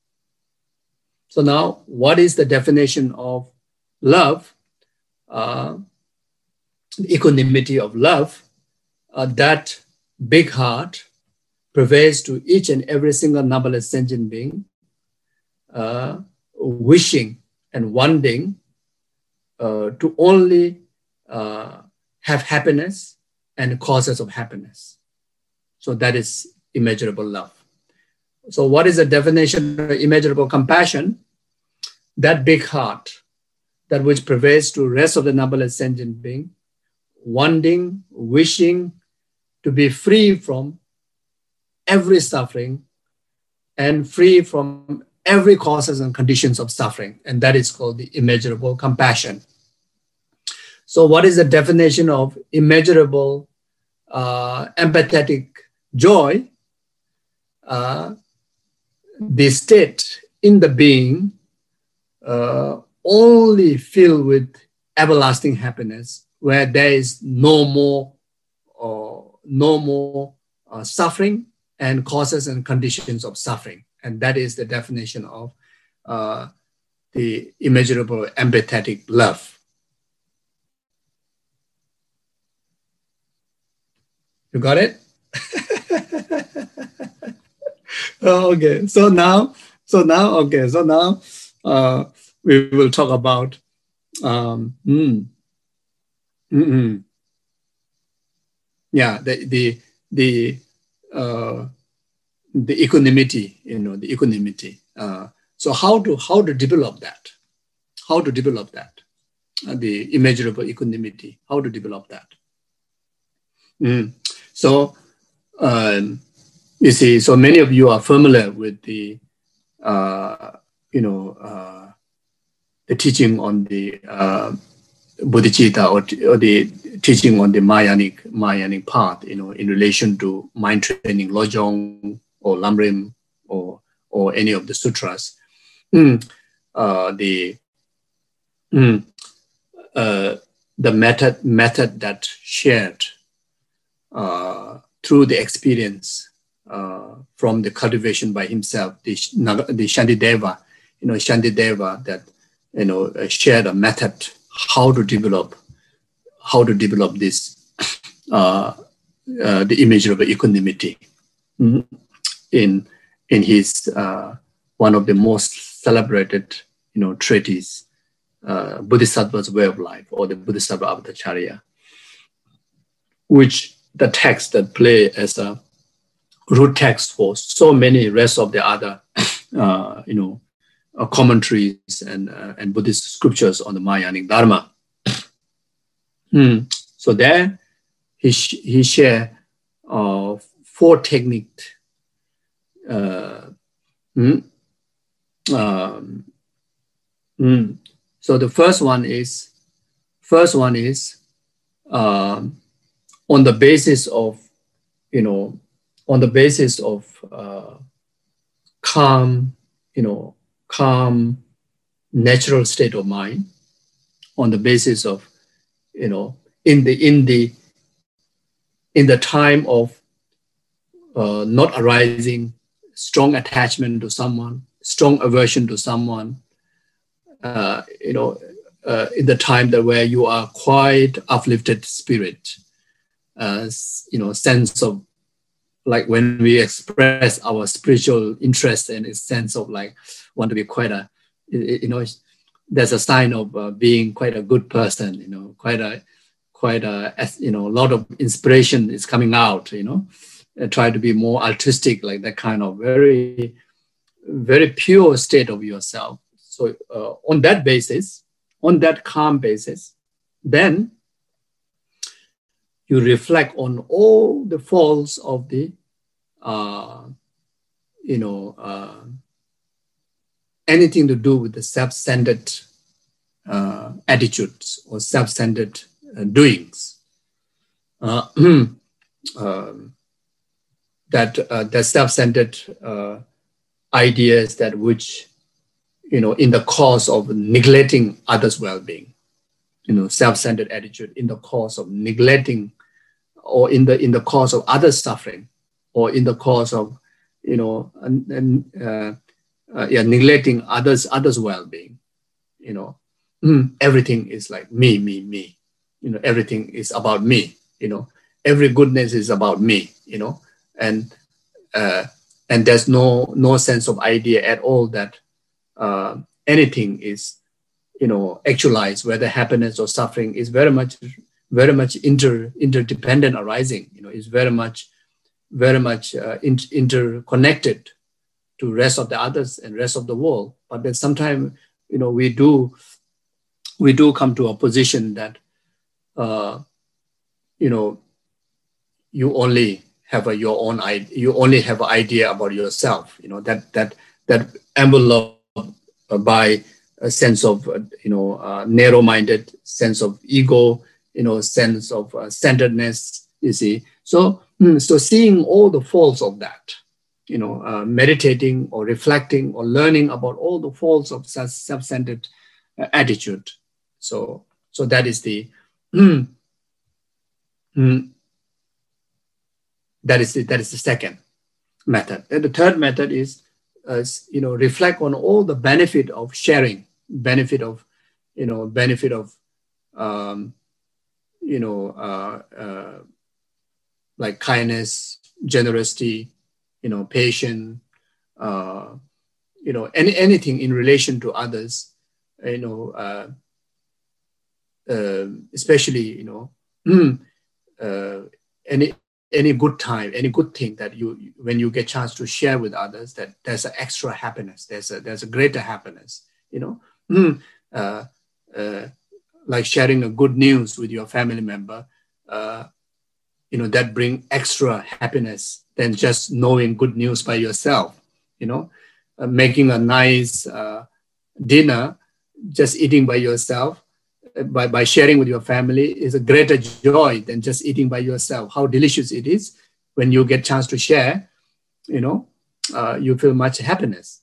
So now, what is the definition of love? Uh, the equanimity of love, uh, that big heart pervades to each and every single numberless sentient being, uh, wishing and wanting uh, to only uh, have happiness and causes of happiness. So that is immeasurable love. So what is the definition of immeasurable compassion? That big heart, that which pervades to rest of the numberless sentient being, wanting, wishing to be free from every suffering and free from every causes and conditions of suffering. And that is called the immeasurable compassion. So what is the definition of immeasurable uh, empathetic joy? Uh, the state in the being uh, only filled with everlasting happiness, where there is no more, uh, no more uh, suffering and causes and conditions of suffering. And that is the definition of uh, the immeasurable empathetic love. You got it? Okay, so now, so now, okay, so now uh, we will talk about um, mm, mm, mm. yeah, the the the uh, the equanimity, you know, the equanimity. Uh, so how to how to develop that? How to develop that? Uh, the immeasurable equanimity. How to develop that? Mm. So um, you see, so many of you are familiar with the uh, you know uh, the teaching on the uh, bodhicitta, or, or the teaching on the Mahayanic Mahayanic path, you know, in relation to mind training, Lojong or Lamrim or or any of the sutras. Mm. Uh, the mm, uh, the method method that shared uh, through the experience uh, from the cultivation by himself, the the Shantideva, you know, Shantideva that you know shared a method how to develop how to develop this uh, uh, the immeasurable equanimity mm, in in his uh, one of the most celebrated you know treatise, uh, Bodhisattva's Way of Life, or the Bodhisattva Avatarcharya, which the text that play as a root text for so many rest of the other uh, you know uh, commentaries and uh, and Buddhist scriptures on the Mahayanic Dharma. Mm. So there he sh- he share uh, four techniques. Uh, mm, um, mm. So the first one is first one is um, on the basis of you know on the basis of uh, calm you know calm natural state of mind, on the basis of you know in the in the in the time of uh, not arising strong attachment to someone, strong aversion to someone, uh, you know, uh, in the time that where you are quite uplifted spirit, uh, you know, sense of like when we express our spiritual interest and a sense of like want to be quite a, you know, there's a sign of uh, being quite a good person, you know, quite a, quite a, you know, a lot of inspiration is coming out, you know, uh, try to be more altruistic, like that kind of very, very pure state of yourself. So uh, on that basis, on that calm basis, then you reflect on all the faults of the, uh, you know, uh, anything to do with the self-centered uh, attitudes or self-centered uh, doings. Uh, um, that uh, the self-centered uh, ideas that which, you know, in the cause of neglecting others' well-being, you know, self-centered attitude in the cause of neglecting, or in the in the cause of others' suffering, or in the cause of, you know, and, and uh, uh, yeah, neglecting others others' well-being, you know, mm, everything is like me, me, me, you know, everything is about me, you know, every goodness is about me, you know, and uh, and there's no no sense of idea at all that uh, anything is, you know, actualized, whether happiness or suffering is very much very much inter interdependent arising, you know, is very much very much uh, in, interconnected to rest of the others and rest of the world. But then sometimes, you know, we do we do come to a position that uh, you know, you only have a, your own idea, you only have an idea about yourself, you know, that that that envelope by a sense of uh, you know uh, narrow-minded sense of ego, you know, sense of uh, centeredness, you see. So mm, so seeing all the faults of that, you know, uh, meditating or reflecting or learning about all the faults of self-centered uh, attitude. So so that is the mm, mm, That is the, that is the second method. And the third method is, uh, you know, reflect on all the benefit of sharing, benefit of, you know, benefit of, um, you know, uh, uh, like kindness, generosity, you know, patience, uh, you know, any, anything in relation to others, you know, uh, uh, especially, you know, uh, any, any good time, any good thing that you, when you get chance to share with others, that there's an extra happiness, there's a, there's a greater happiness, you know, mm, uh, uh, like sharing a good news with your family member, uh, you know, that bring extra happiness than just knowing good news by yourself, you know, uh, making a nice uh, dinner, just eating by yourself, by, by sharing with your family is a greater joy than just eating by yourself. How delicious it is when you get chance to share, you know, uh, you feel much happiness.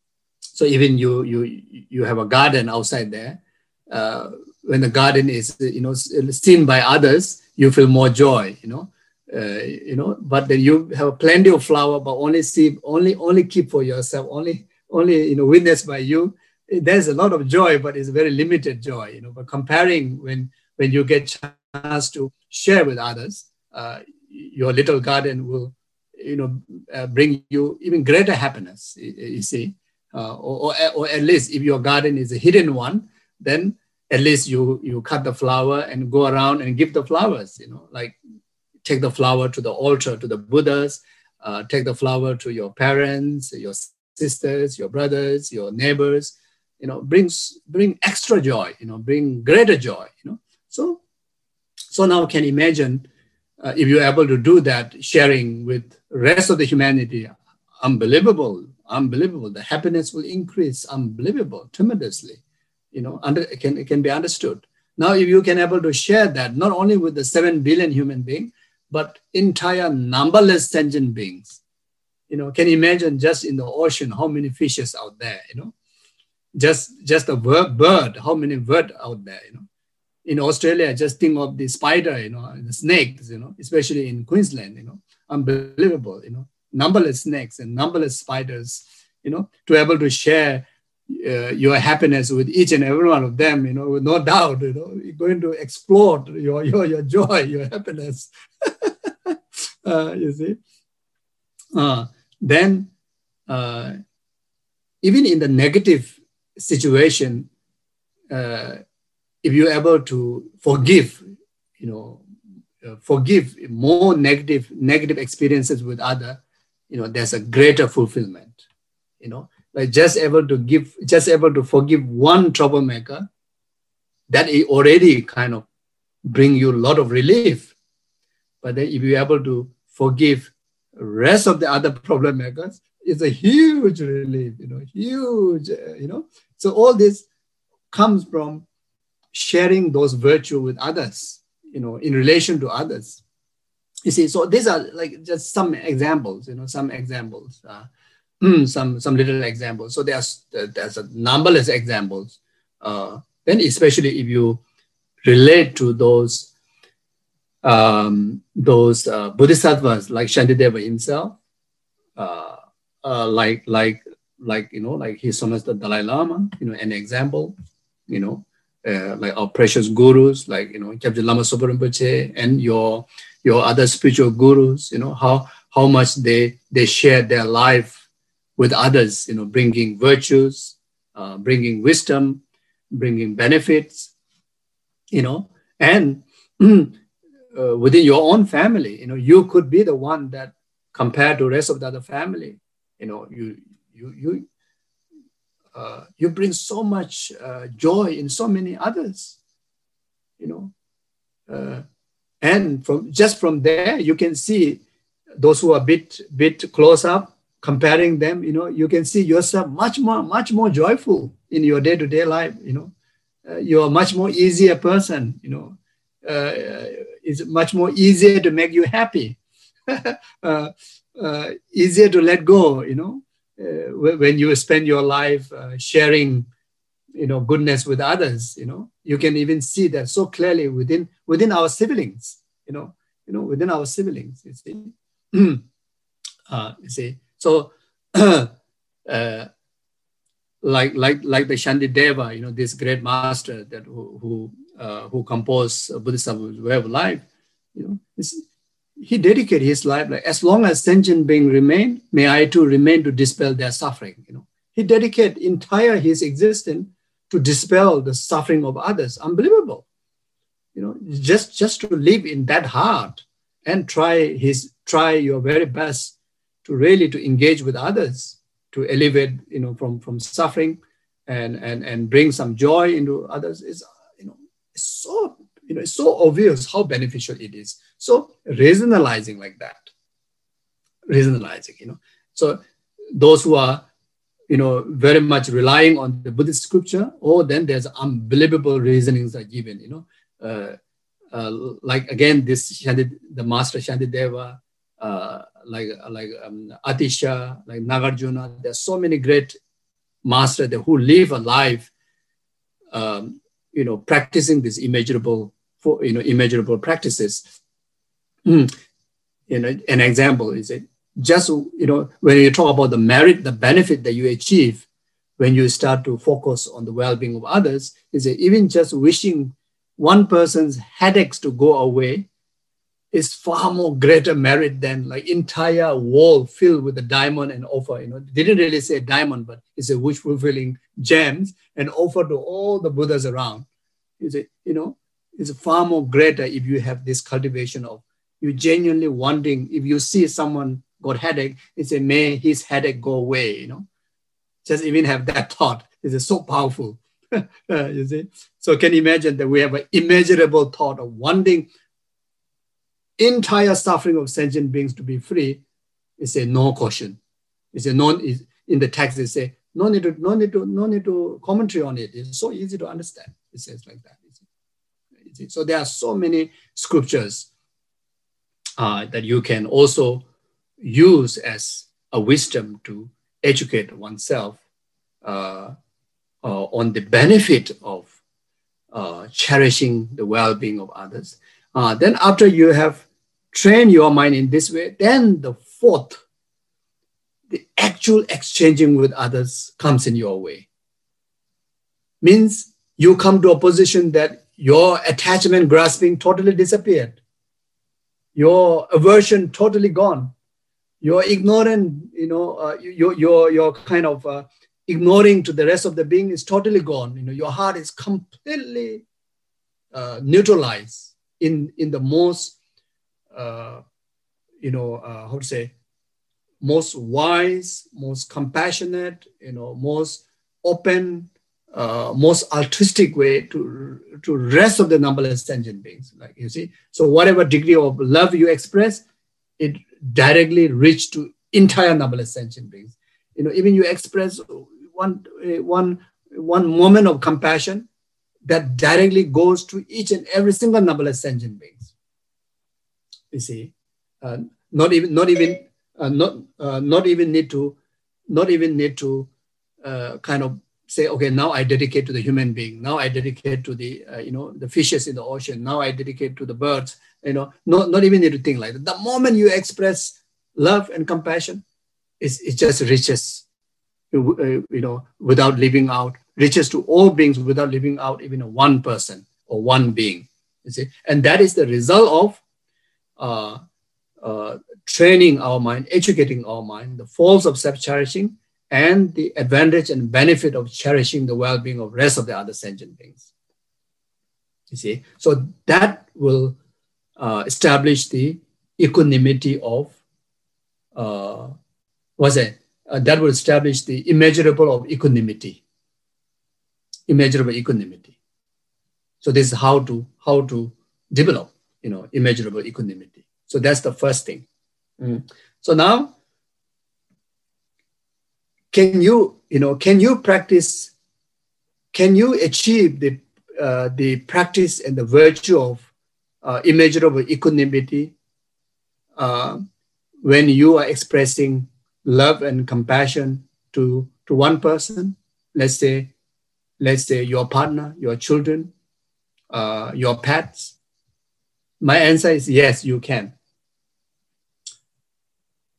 So even you, you, you have a garden outside there, uh, when the garden is, you know, seen by others, you feel more joy, you know, uh, you know, but then you have plenty of flower, but only see, only, only keep for yourself, only, only, you know, witnessed by you. There's a lot of joy, but it's very limited joy, you know, but comparing when, when you get chance to share with others, uh, your little garden will, you know, uh, bring you even greater happiness, you see, uh, or, or, or at least if your garden is a hidden one, then at least you, you cut the flower and go around and give the flowers, you know, like take the flower to the altar, to the Buddhas, uh, take the flower to your parents, your sisters, your brothers, your neighbors, you know, brings, bring extra joy, you know, bring greater joy, you know. So, so now can imagine uh, if you're able to do that, sharing with the rest of the humanity, unbelievable, unbelievable. The happiness will increase, unbelievable, tremendously, you know, under, it can, it can be understood. Now, if you can able to share that, not only with the seven billion human beings, but entire numberless sentient beings, you know, can imagine just in the ocean, how many fishes out there, you know, just, just a bird, how many birds out there, you know. In Australia, just think of the spider, you know, the snakes, you know, especially in Queensland, you know, unbelievable, you know, numberless snakes and numberless spiders, you know, to be able to share uh, your happiness with each and every one of them, you know, with no doubt, you know, you're going to explode your, your, your joy, your happiness, uh, you see. Uh, then, uh, even in the negative situation, uh, if you're able to forgive, you know, uh, forgive more negative negative experiences with other, you know, there's a greater fulfillment, you know, like just able to give, just able to forgive one troublemaker, that is already kind of bring you a lot of relief. But then if you're able to forgive the rest of the other problem makers, it's a huge relief, you know, huge, uh, you know. So all this comes from sharing those virtues with others, you know, in relation to others. You see, so these are like just some examples, you know, some examples, uh, some some little examples. So there's there's a numberless examples. Uh, then especially if you relate to those um, those uh, bodhisattvas like Shantideva himself, uh, uh, like like like you know, like His Holiness the Dalai Lama, you know, an example, you know. Uh, like our precious gurus, like, you know, Kyabje Lama Sopa Rinpoche and your your other spiritual gurus, you know, how how much they they share their life with others, you know, bringing virtues, uh, bringing wisdom, bringing benefits, you know, and uh, within your own family, you know, you could be the one that compared to the rest of the other family, you know, you you you. Uh, you bring so much uh, joy in so many others, you know. Uh, and from just from there, you can see those who are a bit, bit close up, comparing them, you know, you can see yourself much more, much more joyful in your day-to-day life, you know. Uh, you're a much more easier person, you know. Uh, it's much more easier to make you happy, uh, uh, easier to let go, you know. Uh, when you spend your life uh, sharing, you know, goodness with others, you know, you can even see that so clearly within within our siblings, you know, you know, within our siblings, you see. uh, you see, so uh, like like like the Shantideva, you know, this great master that who who, uh, who composed Buddhism way of life, you know, he dedicated his life like, as long as sentient being remain, may I too remain to dispel their suffering. You know, he dedicated entire his existence to dispel the suffering of others. Unbelievable. You know, just just to live in that heart and try his try your very best to really to engage with others, to elevate, you know, from from suffering and and and bring some joy into others is, you know, it's so, you know, it's so obvious how beneficial it is. So rationalizing like that, rationalizing, you know, so those who are, you know, very much relying on the Buddhist scripture, oh, then there's unbelievable reasonings are given, you know, uh, uh, like again this Shanti, the master Shantideva, uh, like like um, Atisha, like Nagarjuna. There's so many great masters there who live a life, um, you know, practicing these immeasurable, for, you know, immeasurable practices. Mm. You know, an example is it just, you know, when you talk about the merit, the benefit that you achieve when you start to focus on the well-being of others, is that even just wishing one person's headaches to go away is far more greater merit than like entire wall filled with a diamond and offer. You know, they didn't really say diamond, but it's a wish fulfilling gems and offer to all the Buddhas around. Is it, you know, it's far more greater if you have this cultivation of you genuinely wanting, if you see someone got headache, it's a may his headache go away, you know. Just even have that thought. It's so powerful. uh, you see? So can you imagine that we have an immeasurable thought of wanting entire suffering of sentient beings to be free? It's a no caution. It's a non, in the text they say, no need to, no need to, no need to commentary on it. It's so easy to understand. It says like that. You see? So there are so many scriptures uh, that you can also use as a wisdom to educate oneself uh, uh, on the benefit of uh, cherishing the well-being of others. Uh, then after you have trained your mind in this way, then the fourth, the actual exchanging with others comes in your way. Means you come to a position that your attachment grasping totally disappeared. Your aversion totally gone. Your ignorant, you know, uh, your, your, your kind of uh, ignoring to the rest of the being is totally gone. You know, your heart is completely uh, neutralized in, in the most, uh, you know, uh, how to say, most wise, most compassionate, you know, most open, uh, most altruistic way to, to rest of the numberless sentient beings, like you see. So whatever degree of love you express, it directly reach to entire numberless sentient beings. You know, even you express one, one, one moment of compassion that directly goes to each and every single numberless sentient beings. You see, uh, not even, not even, uh, not, uh, not even need to, not even need to uh, kind of say, okay, now I dedicate to the human being. Now I dedicate to the, uh, you know, the fishes in the ocean. Now I dedicate to the birds. You know, not, not even need to think like that. The moment you express love and compassion, it's, it just reaches, you know, without leaving out, reaches to all beings without leaving out even a one person or one being. You see, and that is the result of uh, uh, training our mind, educating our mind, the faults of self-cherishing, and the advantage and benefit of cherishing the well-being of rest of the other sentient beings. You see, so that will uh, establish the equanimity of, uh, what's it? Uh, that will establish the immeasurable of equanimity, immeasurable equanimity. So this is how to how to develop, you know, immeasurable equanimity. So that's the first thing. Mm. So now, can you, you know, can you practice, can you achieve the, uh, the practice and the virtue of uh, immeasurable equanimity uh, when you are expressing love and compassion to, to one person? Let's say, let's say your partner, your children, uh, your pets. My answer is yes, you can.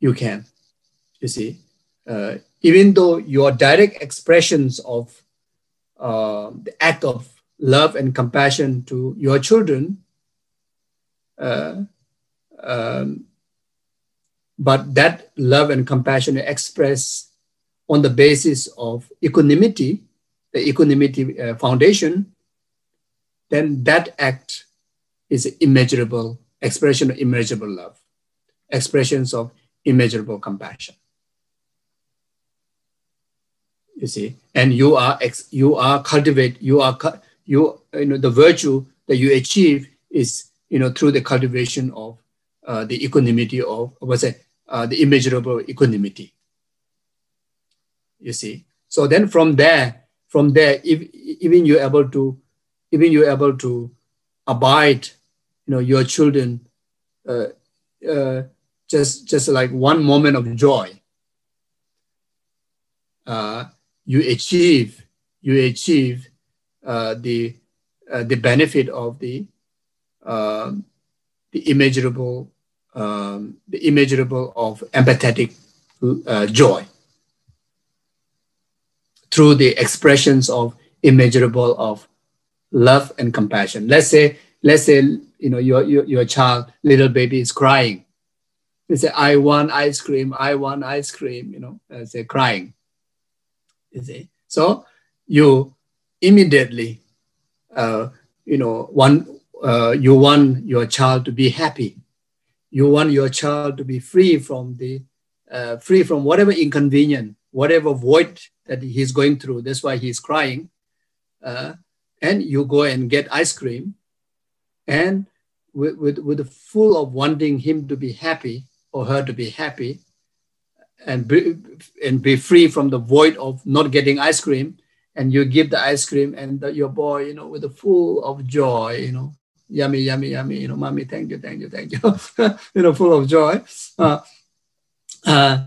you can, you see. Uh, even though your direct expressions of uh, the act of love and compassion to your children, uh, um, but that love and compassion expressed on the basis of equanimity, the equanimity uh, foundation, then that act is immeasurable, expression of immeasurable love, expressions of immeasurable compassion. You see, and you are ex, you are cultivate, you are you you know the virtue that you achieve is you know through the cultivation of uh, the equanimity of what's it uh, the immeasurable equanimity. You see, so then from there, from there, if even you're able to, even you're able to abide, you know, your children, uh, uh, just just like one moment of joy. Uh, you achieve, you achieve uh, the uh, the benefit of the uh, the immeasurable, um, the immeasurable of empathetic uh, joy through the expressions of immeasurable of love and compassion. Let's say, let's say, you know, your your, your child, little baby is crying. They say, "I want ice cream. I want ice cream." You know, uh, say crying. You see, so you immediately, uh, you know, one uh, you want your child to be happy. You want your child to be free from the uh, free from whatever inconvenience, whatever void that he's going through. That's why he's crying. Uh, and you go and get ice cream, and with, with, with the full of wanting him to be happy or her to be happy, and be, and be free from the void of not getting ice cream, and you give the ice cream, and the, your boy, you know, with the full of joy, you know, yummy, yummy, yummy, you know, mommy, thank you, thank you, thank you, you know, full of joy. Uh, uh,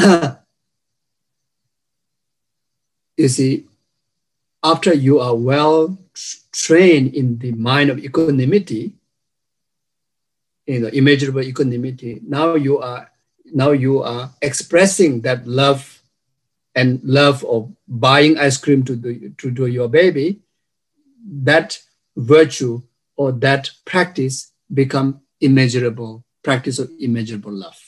you see, after you are well trained in the mind of equanimity, you know, immeasurable equanimity, now you are now you are expressing that love and love of buying ice cream to, the, to, to your baby. That virtue or that practice become immeasurable, practice of immeasurable love.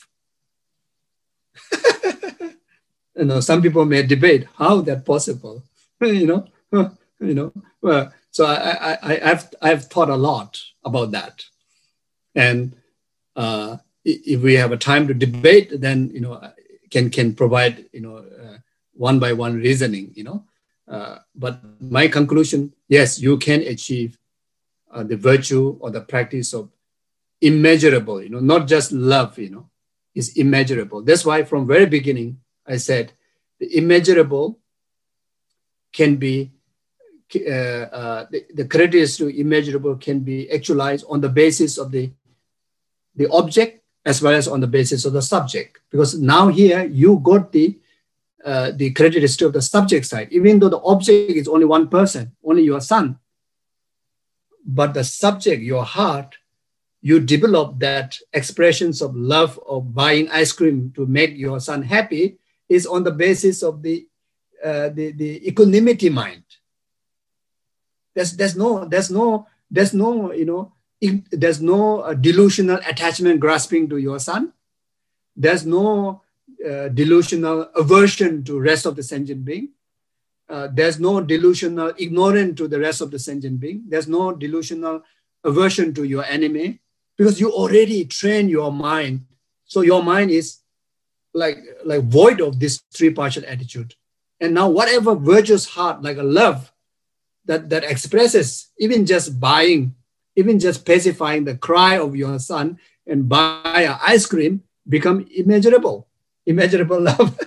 You know, some people may debate how that possible. you know, you know. Well, so I, I, I've, I've thought a lot about that, and uh, if we have a time to debate, then you know, can can provide you know uh, one by one reasoning. You know, uh, but my conclusion: yes, you can achieve uh, the virtue or the practice of immeasurable. You know, not just love. You know, is immeasurable. That's why from very beginning I said the immeasurable can be, uh, uh, the, the characteristic immeasurable can be actualized on the basis of the, the object as well as on the basis of the subject. Because now here you got the, uh, the characteristic of the subject side, even though the object is only one person, only your son. But the subject, your heart, you develop that expressions of love of buying ice cream to make your son happy is on the basis of the uh, the, the equanimity mind. There's there's no there's no there's no you know there's no uh, delusional attachment grasping to your son. There's no uh, delusional aversion to rest of the sentient being. Uh, there's no delusional ignorance to the rest of the sentient being. There's no delusional aversion to your enemy, because you already train your mind. So your mind is like, like void of this three partial attitude. And now whatever virtuous heart, like a love that, that expresses, even just buying, even just pacifying the cry of your son and buy an ice cream, become immeasurable, immeasurable love.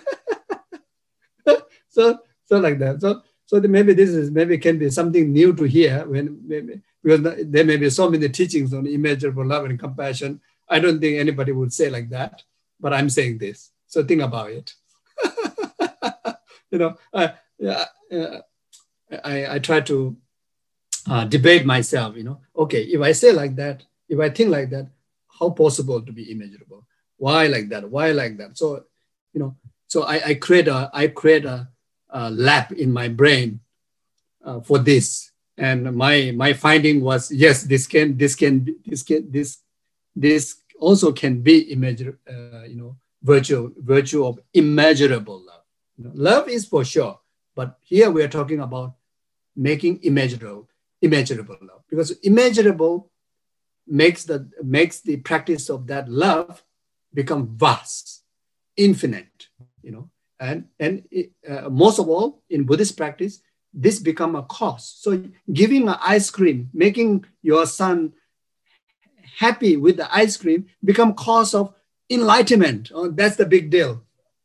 so, so like that. So, so maybe this is, maybe can be something new to hear when maybe, because there may be so many teachings on immeasurable love and compassion. I don't think anybody would say like that, but I'm saying this. So think about it. you know, I, uh, I, I try to uh, debate myself, you know, okay, if I say like that, if I think like that, how possible to be immeasurable? Why like that? Why like that? So, you know, so I, I create a I create a, a lab in my brain uh, for this, and my my finding was yes, this can this can this can this this also can be immeasurable, uh, you know, virtue virtue of immeasurable love. You know, love is for sure, but here we are talking about making immeasurable immeasurable love, because immeasurable makes the makes the practice of that love become vast, infinite, you know, and and it, uh, most of all in Buddhist practice, this become a cost. So giving an ice cream, making your son happy with the ice cream, become cause of enlightenment. Oh, that's the big deal.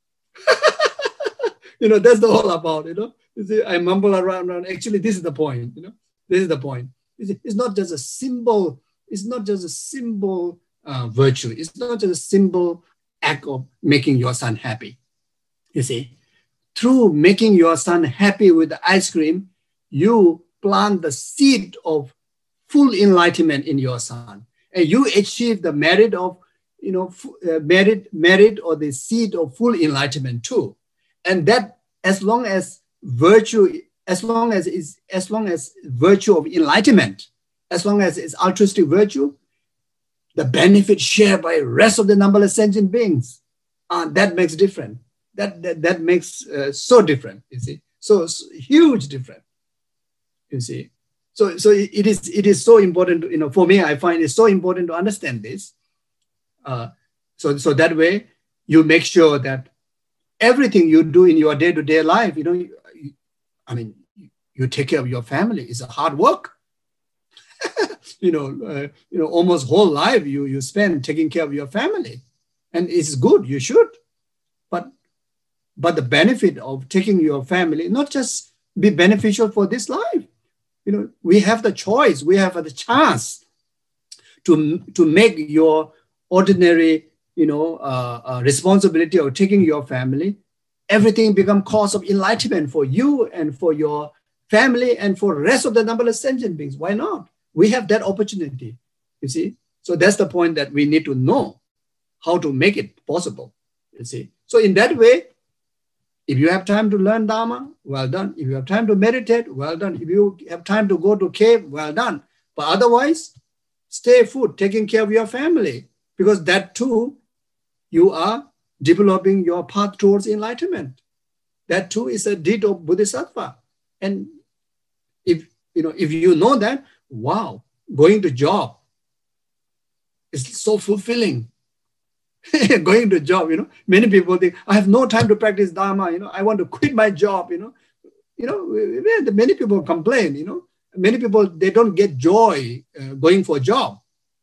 You know, that's the whole about. You know, you see, I mumble around, around. Actually, this is the point. You know, this is the point. It's not just a symbol. It's not just a symbol uh, virtue. It's not just a symbol act of making your son happy. You see, through making your son happy with the ice cream, you plant the seed of full enlightenment in your son, and you achieve the merit of, you know, uh, merit, merit or the seed of full enlightenment too. And that, as long as virtue, as long as is, as long as virtue of enlightenment, as long as it's altruistic virtue, the benefit shared by the rest of the numberless sentient beings, uh, that makes different. That that, that makes uh, so different. You see, so, so huge different. You see, so so it is it is so important. To, you know, for me, I find it's so important to understand this. Uh, so so that way, you make sure that everything you do in your day-to-day life, you know, you, you, I mean, you take care of your family. It's a hard work. you know, uh, you know, almost whole life you you spend taking care of your family, and it's good. You should, but but the benefit of taking your family not just be beneficial for this life. You know, we have the choice. We have the chance to to make your ordinary, you know, uh, uh, responsibility of taking your family, everything become cause of enlightenment for you and for your family and for the rest of the numberless sentient beings. Why not? We have that opportunity, you see. So that's the point, that we need to know how to make it possible, you see. So in that way, if you have time to learn Dharma, well done. If you have time to meditate, well done. If you have time to go to cave, well done. But otherwise, stay put, taking care of your family, because that too, you are developing your path towards enlightenment. That too is a deed of Bodhisattva. And if you know, if you know that, wow, going to job is so fulfilling. Going to job, you know, many people think, I have no time to practice Dharma, you know, I want to quit my job, you know. You know, many people complain, you know, many people, they don't get joy uh, going for a job,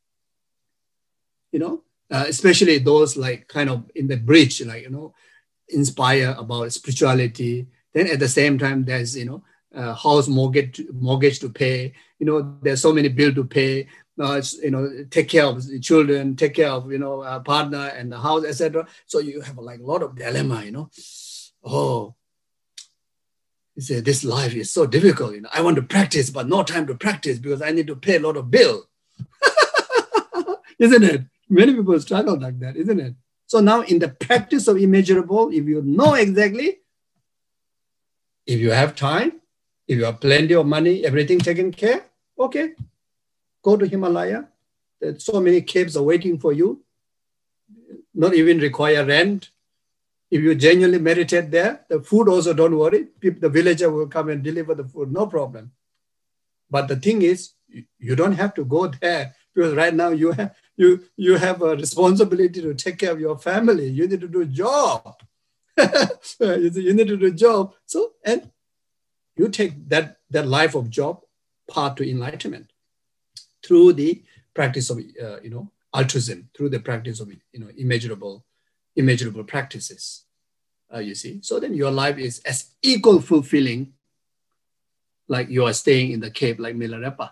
you know, uh, especially those like kind of in the bridge, like, you know, inspire about spirituality. Then at the same time, there's, you know, uh, house mortgage, mortgage to pay, you know, there's so many bills to pay. Uh, you know, take care of the children, take care of, you know, a partner and the house, et cetera. So you have like a lot of dilemma, you know. Oh, you say this life is so difficult. You know, I want to practice, but no time to practice because I need to pay a lot of bill. Isn't it? Many people struggle like that, isn't it? So now in the practice of immeasurable, if you know exactly, if you have time, if you have plenty of money, everything taken care, okay. Go to Himalaya. There's so many caves are waiting for you. Not even require rent. If you genuinely meditate there, the food also, don't worry. People, the villager will come and deliver the food, no problem. But the thing is, you don't have to go there, because right now you have, you, you have a responsibility to take care of your family. You need to do a job. You need to do a job. So, and you take that, that life of job path to enlightenment through the practice of, uh, you know, altruism, through the practice of, you know, immeasurable, immeasurable practices, uh, you see. So then your life is as equal fulfilling like you are staying in the cave like Milarepa.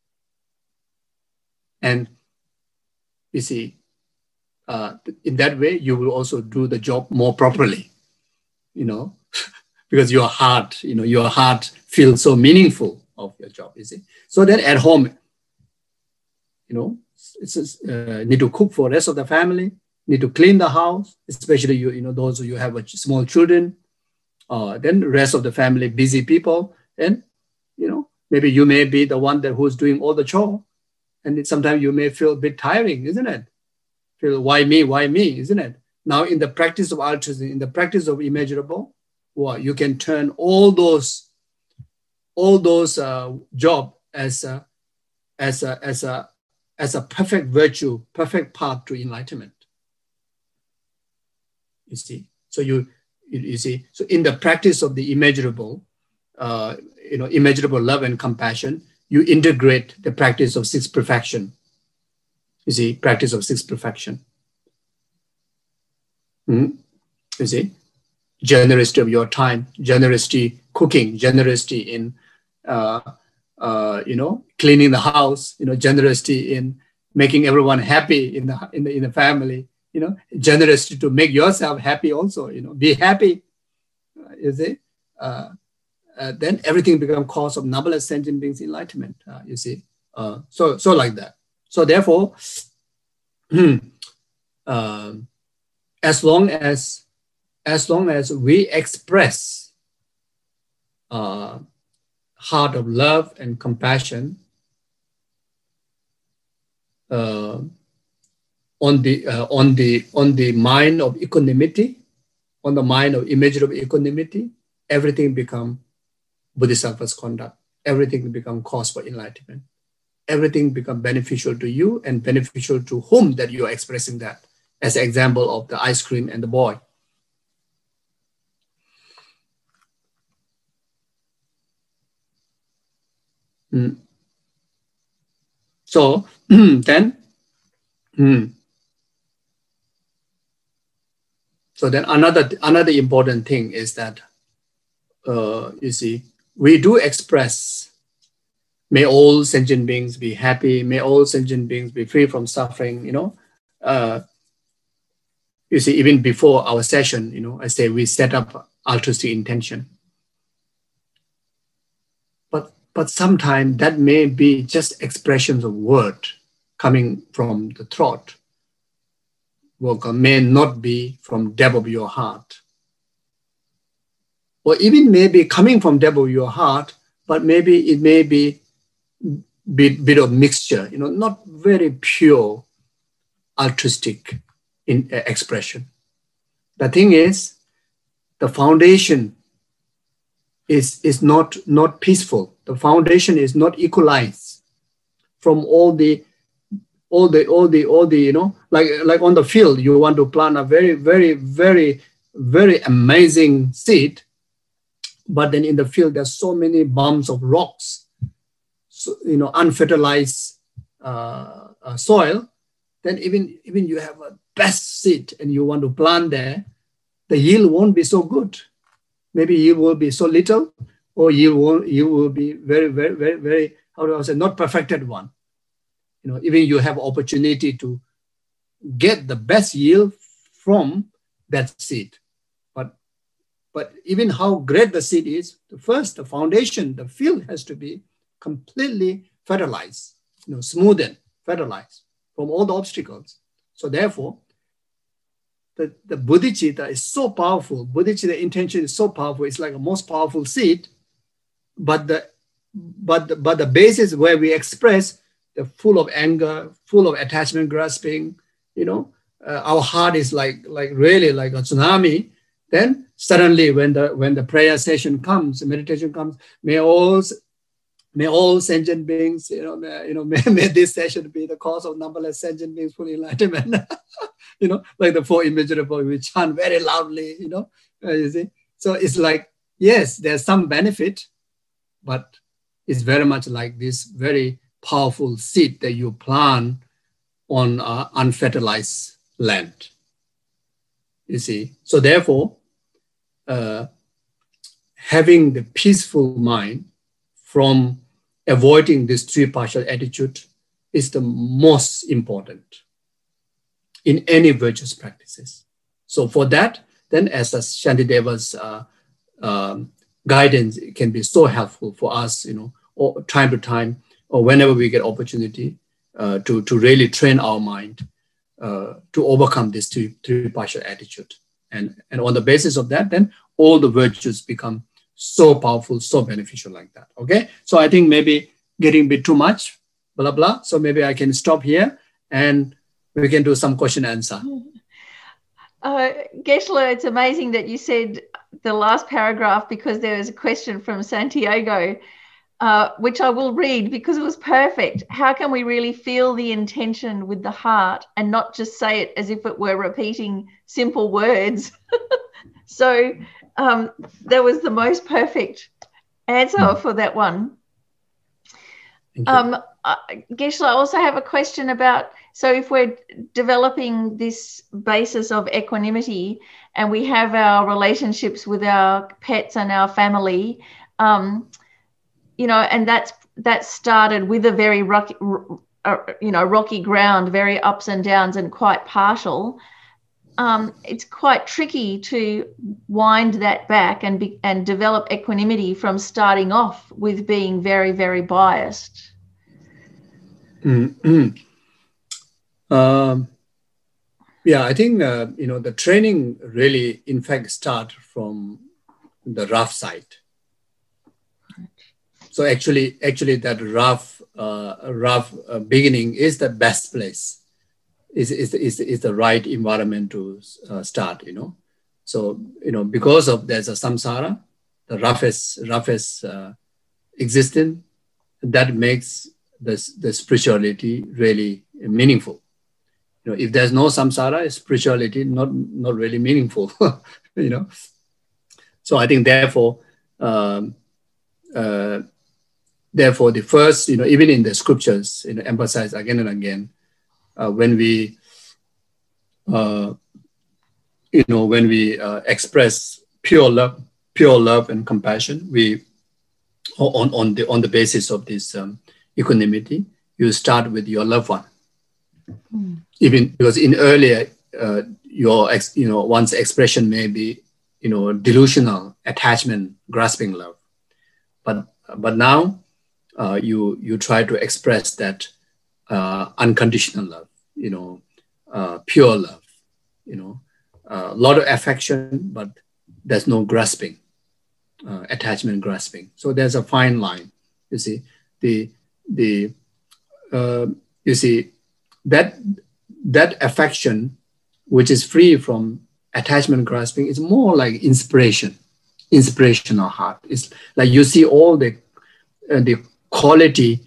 And you see, uh, in that way, you will also do the job more properly, you know, because your heart, you know, your heart feels so meaningful of your job, you see. So then at home, you know, it's just, uh, need to cook for the rest of the family. need to clean the house, especially you, you know, those of you who have a small children, uh, then the rest of the family, busy people, and, you know, maybe you may be the one that who's doing all the chore, and it, sometimes you may feel a bit tiring, isn't it? Feel, why me, why me, isn't it? Now, in the practice of altruism, in the practice of immeasurable, well, you can turn all those, all those uh, job as a, as a, as a, as a perfect virtue, perfect path to enlightenment. You see, so you, you, you see, so in the practice of the immeasurable, uh, you know, immeasurable love and compassion, you integrate the practice of sixth perfection. You see, practice of sixth perfection. Mm-hmm. You see, generosity of your time, generosity cooking, generosity in, uh, uh, you know, cleaning the house, you know, generosity in making everyone happy in the in the in the family, you know, generosity to make yourself happy also, you know, be happy. Uh, you see, uh, uh, then everything becomes cause of numberless sentient beings' enlightenment. Uh, you see, uh, so so like that. So therefore, um, as long as as long as we express uh, heart of love and compassion uh, on the uh, on the on the mind of equanimity, on the mind of immeasurable equanimity, everything become Bodhisattva's conduct. Everything become cause for enlightenment. Everything become beneficial to you and beneficial to whom that you are expressing that. As an example of the ice cream and the boy. Mm. So then, mm. so then another another important thing is that uh, you see, we do express, may all sentient beings be happy, may all sentient beings be free from suffering. You know, uh, you see, even before our session, you know, I say we set up altruistic intention. But but sometimes that may be just expressions of word coming from the throat. Work may not be from depth of your heart. Or even maybe coming from depth of your heart, but maybe it may be bit, bit of mixture, you know, not very pure altruistic in uh, expression. The thing is, the foundation is, is not, not peaceful. The foundation is not equalized from all the all the all the all the you know, like like on the field, you want to plant a very very very very amazing seed, but then in the field there's so many bumps of rocks, so, you know, unfertilized uh, uh, soil. Then even even you have a best seed and you want to plant there, the yield won't be so good. Maybe yield will be so little, or yield will yield will be very very very very how do I say, not perfected one. You know, even you have opportunity to get the best yield from that seed. But, but even how great the seed is, first, the foundation, the field has to be completely fertilized, you know, smoothened, fertilized from all the obstacles. So therefore, the, the bodhicitta is so powerful. Bodhicitta intention is so powerful. It's like a most powerful seed, but the, but the, but the basis where we express the full of anger, full of attachment grasping, you know, uh, our heart is like, like really like a tsunami. Then suddenly when the, when the prayer session comes, the meditation comes, may all, may all sentient beings, you know, may, you know, may, may this session be the cause of numberless sentient beings full enlightenment. You know, like the four immeasurable, we chant very loudly, you know, uh, you see. So it's like, yes, there's some benefit, but it's very much like this very powerful seed that you plant on uh, unfertilized land. You see, so therefore, uh, having the peaceful mind from avoiding this three partial attitude is the most important in any virtuous practices. So for that, then as a Shantideva's uh, um, guidance, it can be so helpful for us, you know, or time to time, or whenever we get opportunity uh, to, to really train our mind uh, to overcome this three, three partial attitude. And, and on the basis of that, then all the virtues become so powerful, so beneficial like that. Okay. So I think maybe getting a bit too much, blah, blah. So maybe I can stop here and we can do some question answer. Uh, Geshe-la, it's amazing that you said the last paragraph, because there was a question from Santiago, uh, which I will read because it was perfect. How can we really feel the intention with the heart and not just say it as if it were repeating simple words? So um, that was the most perfect answer mm. for that one. Um, uh, Geshe-la, I also have a question about, so if we're developing this basis of equanimity and we have our relationships with our pets and our family, um, you know, and that's that started with a very rocky, uh, you know, rocky ground, very ups and downs and quite partial. Um, it's quite tricky to wind that back and be, and develop equanimity from starting off with being very, very biased. Mm-hmm. Um, yeah, I think, uh, you know, the training really, in fact, start from the rough side. So actually, actually that rough, uh, rough uh, beginning is the best place, is, is, is, is the right environment to uh, start, you know. So, you know, because of there's a samsara, the roughest, roughest uh, existence, that makes this, the spirituality really meaningful. You know, if there's no samsara, spirituality not, not really meaningful, you know. So I think therefore, um, uh, therefore the first, you know, even in the scriptures, you know, emphasize again and again, uh, when we, uh, you know, when we uh, express pure love, pure love and compassion, we, on, on the on the basis of this um, equanimity, you start with your loved one. Mm. Even because in earlier, uh, your ex, you know, one's expression may be, you know, delusional, attachment, grasping love, but but now uh, you you try to express that uh, unconditional love, you know, uh, pure love, you know, a lot of affection, but there's no grasping. Uh, attachment grasping. So there's a fine line. You see, the the uh, you see that that affection, which is free from attachment grasping, is more like inspiration, inspirational heart. It's like you see all the uh, the quality,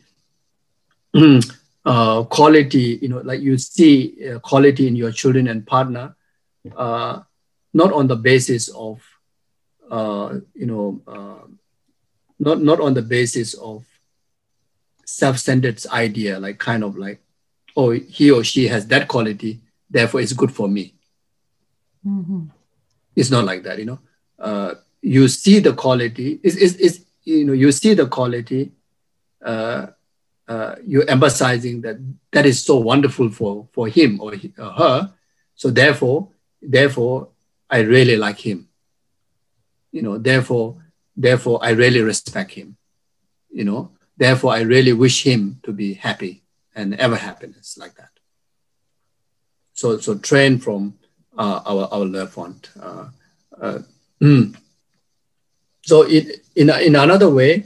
uh, quality. You know, like you see uh, quality in your children and partner, uh, not on the basis of Uh, you know, uh, not not on the basis of self-centered idea, like kind of like, oh, he or she has that quality, therefore it's good for me. Mm-hmm. It's not like that, you know. Uh, you see the quality, it's, it's, it's, you know, you see the quality, uh, uh, you're emphasizing that that is so wonderful for, for him or, he, or her. So therefore, therefore, I really like him. You know, therefore, therefore, I really respect him. You know, therefore, I really wish him to be happy and ever happiness, like that. So, so train from uh, our our loved one. Uh, uh, mm. So, it, in in another way,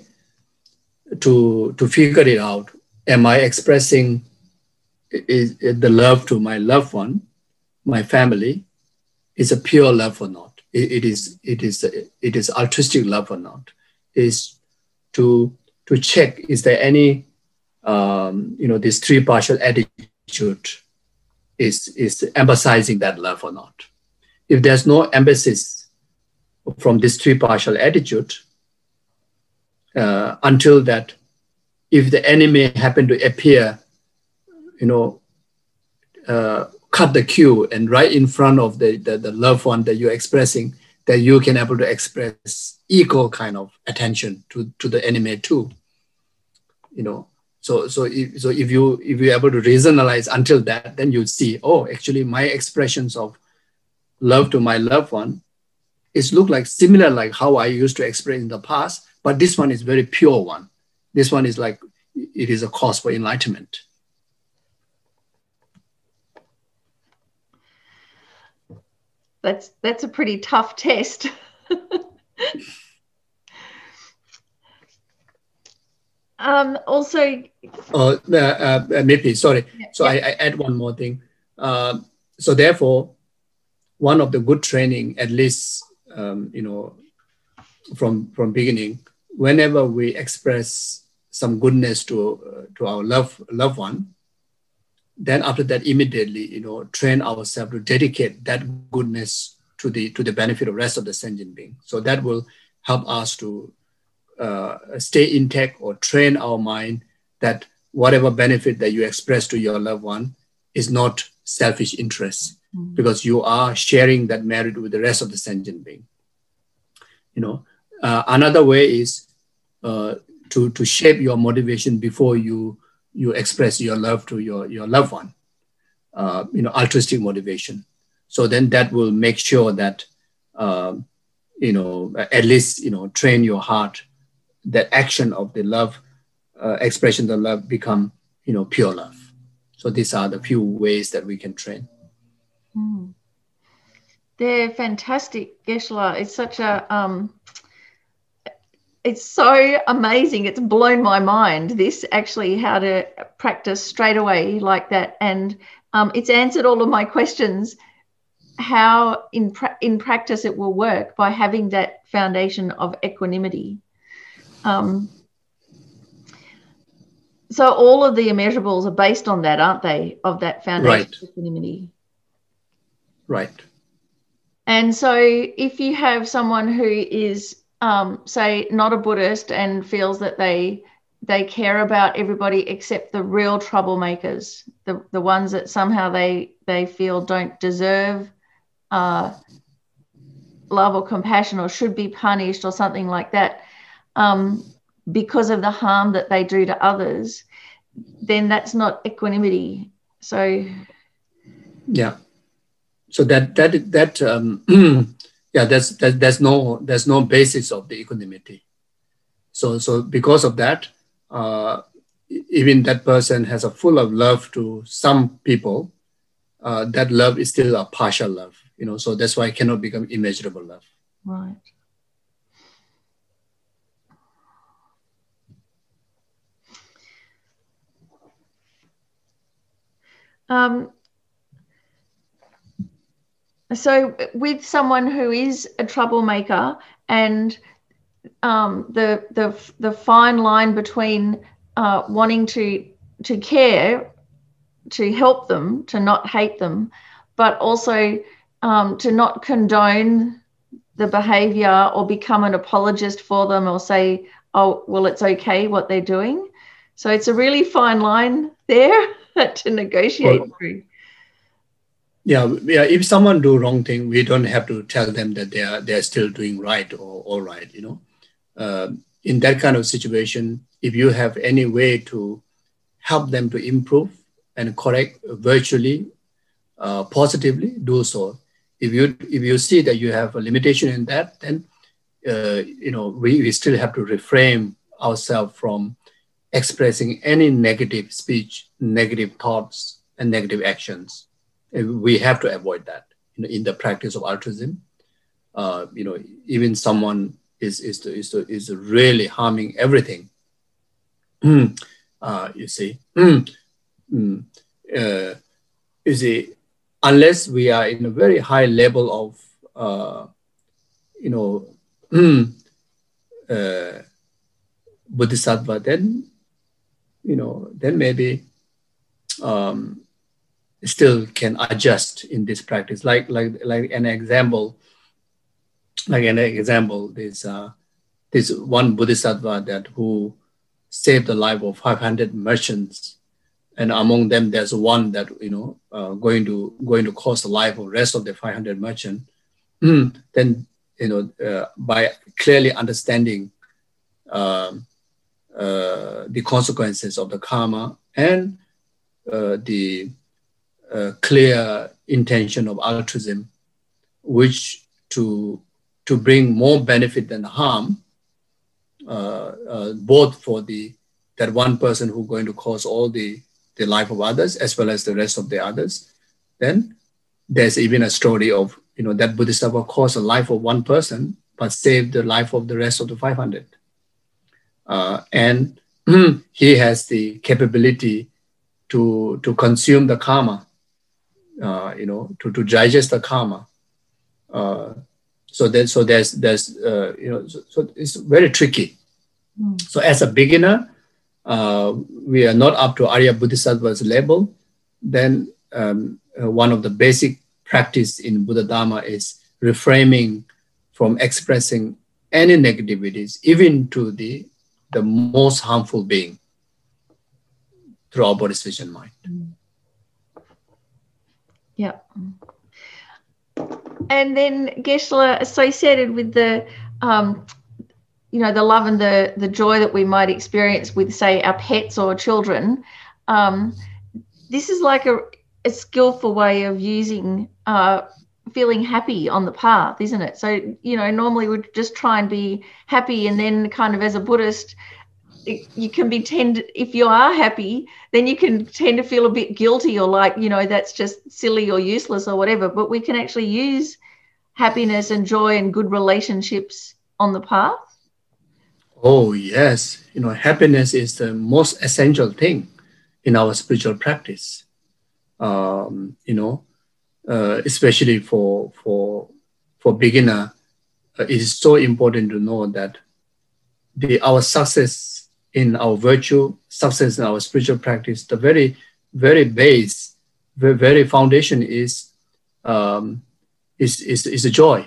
to to figure it out, am I expressing is, is the love to my loved one, my family, is a pure love or not? It is it is it is altruistic love or not? Is to to check, is there any um, you know, this three partial attitude is is emphasizing that love or not? If there's no emphasis from this three partial attitude, uh, until that, if the enemy happen to appear, you know, uh, cut the queue and right in front of the, the, the loved one that you're expressing, that you can able to express equal kind of attention to, to the enemy too. You know, so so if, so if you if you're able to rationalize until that, then you see, oh, actually my expressions of love to my loved one is look like similar like how I used to express in the past, but this one is very pure one. This one is like, it is a cause for enlightenment. that's that's a pretty tough test. um, also, oh, uh, uh, maybe sorry. yeah, So yeah. I, I add one more thing. Uh, so therefore, one of the good training, at least um, you know, from from beginning, whenever we express some goodness to uh, to our love loved one, then after that immediately, you know, train ourselves to dedicate that goodness to the to the benefit of the rest of the sentient being. So that will help us to uh, stay intact or train our mind that whatever benefit that you express to your loved one is not selfish interest, mm-hmm. because you are sharing that merit with the rest of the sentient being. You know, uh, another way is uh, to to shape your motivation before you you express your love to your your loved one. Uh, you know, altruistic motivation. So then that will make sure that uh, you know, at least you know, train your heart that action of the love, uh, expression of love become, you know, pure love. So these are the few ways that we can train. Mm. They're fantastic, Geshe-la. It's such a, um, it's so amazing. It's blown my mind, this actually, how to practice straight away like that. And um, it's answered all of my questions, how in, pra- in practice it will work by having that foundation of equanimity. Um, so all of the immeasurables are based on that, aren't they? Of that foundation Right. of equanimity. Right. And so if you have someone who is, um, say, not a Buddhist and feels that they they care about everybody except the real troublemakers, the, the ones that somehow they, they feel don't deserve uh, love or compassion or should be punished or something like that, um, because of the harm that they do to others, then that's not equanimity. So yeah, so that that that um, yeah, that's that, there's no there's no basis of the equanimity. So so because of that, uh, even that person has a full of love to some people, uh, that love is still a partial love. You know, so that's why it cannot become immeasurable love. Right. Um, so with someone who is a troublemaker and um, the the the fine line between uh, wanting to to care, to help them, to not hate them, but also um, to not condone the behavior or become an apologist for them or say, oh, well, it's okay what they're doing. So it's a really fine line there to negotiate well, through. Yeah, yeah. If someone do wrong thing, we don't have to tell them that they are they are still doing right or all right. You know, uh, in that kind of situation, if you have any way to help them to improve and correct virtually, uh, positively, do so. If you if you see that you have a limitation in that, then uh, you know we, we still have to refrain ourselves from expressing any negative speech, negative thoughts, and negative actions. We have to avoid that in, in the practice of altruism. Uh, you know, even someone is is is is really harming everything. uh, you see, uh, you see, unless we are in a very high level of, uh, you know, uh, bodhisattva, then you know, then maybe. Um, still can adjust in this practice. Like like like an example, like an example, there's uh, this one bodhisattva that who saved the life of five hundred merchants, and among them there's one that you know uh, going to going to cost the life of the rest of the five hundred merchants. Then you know uh, by clearly understanding um, uh, the consequences of the karma and uh, the Uh, clear intention of altruism, which to to bring more benefit than harm, uh, uh, both for the that one person who's going to cause all the the life of others as well as the rest of the others. Then there's even a story of you know, that Bodhisattva caused the life of one person, but saved the life of the rest of the five hundred. Uh, and he has the capability to, to consume the karma, uh, you know, to, to digest the karma. Uh, so that, so there's, there's, uh, you know, so, so it's very tricky. Mm. So as a beginner, uh, we are not up to Arya Bodhisattva's level. Then um, uh, one of the basic practice in Buddha Dharma is refraining from expressing any negativities, even to the, the most harmful being, through our body's vision mind. Yeah. And then Geshe-la, associated with the, um, you know, the love and the, the joy that we might experience with, say, our pets or children, um, this is like a, a skillful way of using, uh, feeling happy on the path, isn't it? So, you know, normally we'd just try and be happy, and then kind of as a Buddhist, it, you can be tend, if you are happy, then you can tend to feel a bit guilty, or like, you know, that's just silly or useless or whatever. But we can actually use happiness and joy and good relationships on the path. Oh, yes. You know, happiness is the most essential thing in our spiritual practice. Um, you know, uh, especially for, for, for beginner, uh, it is so important to know that the, our success in our virtue, success in our spiritual practice, the very, very base, very, very foundation is, um, is, is, is a joy.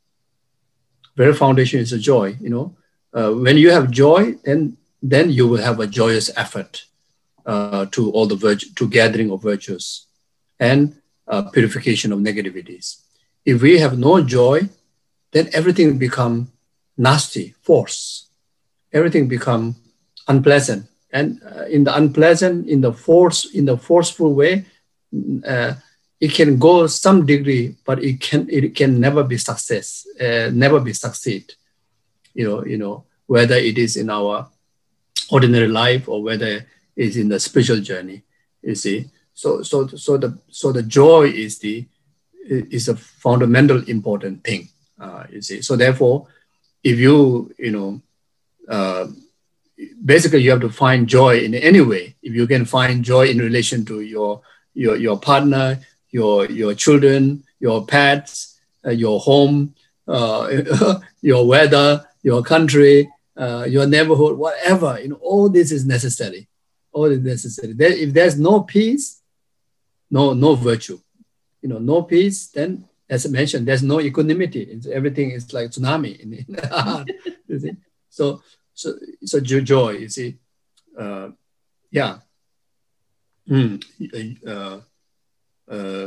Very foundation is a joy, you know. Uh, when you have joy, then, then you will have a joyous effort uh, to all the virtue, to gathering of virtues and uh, purification of negativities. If we have no joy, then everything become nasty, force. Everything become unpleasant, and uh, in the unpleasant, in the force, in the forceful way, uh, it can go some degree, but it can it can never be success, uh, never be succeed. You know, you know whether it is in our ordinary life or whether it's in the spiritual journey. You see, so so so the so the joy is the is a fundamental important thing. Uh, you see, so therefore, if you you know. Uh, basically you have to find joy in any way. If you can find joy in relation to your your your partner, your your children, your pets, uh, your home, uh, your weather, your country, uh, your neighborhood, whatever, you know, all this is necessary. All is necessary. There, if there's no peace, no no virtue. You know, no peace, then as I mentioned, there's no equanimity. It's, everything is like tsunami in, in the heart. You see? So So, so joy, you see, uh, yeah. Mm, uh, uh,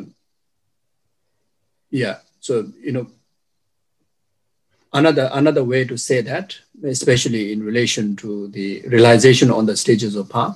yeah, so, you know, another, another way to say that, especially in relation to the realization on the stages of path,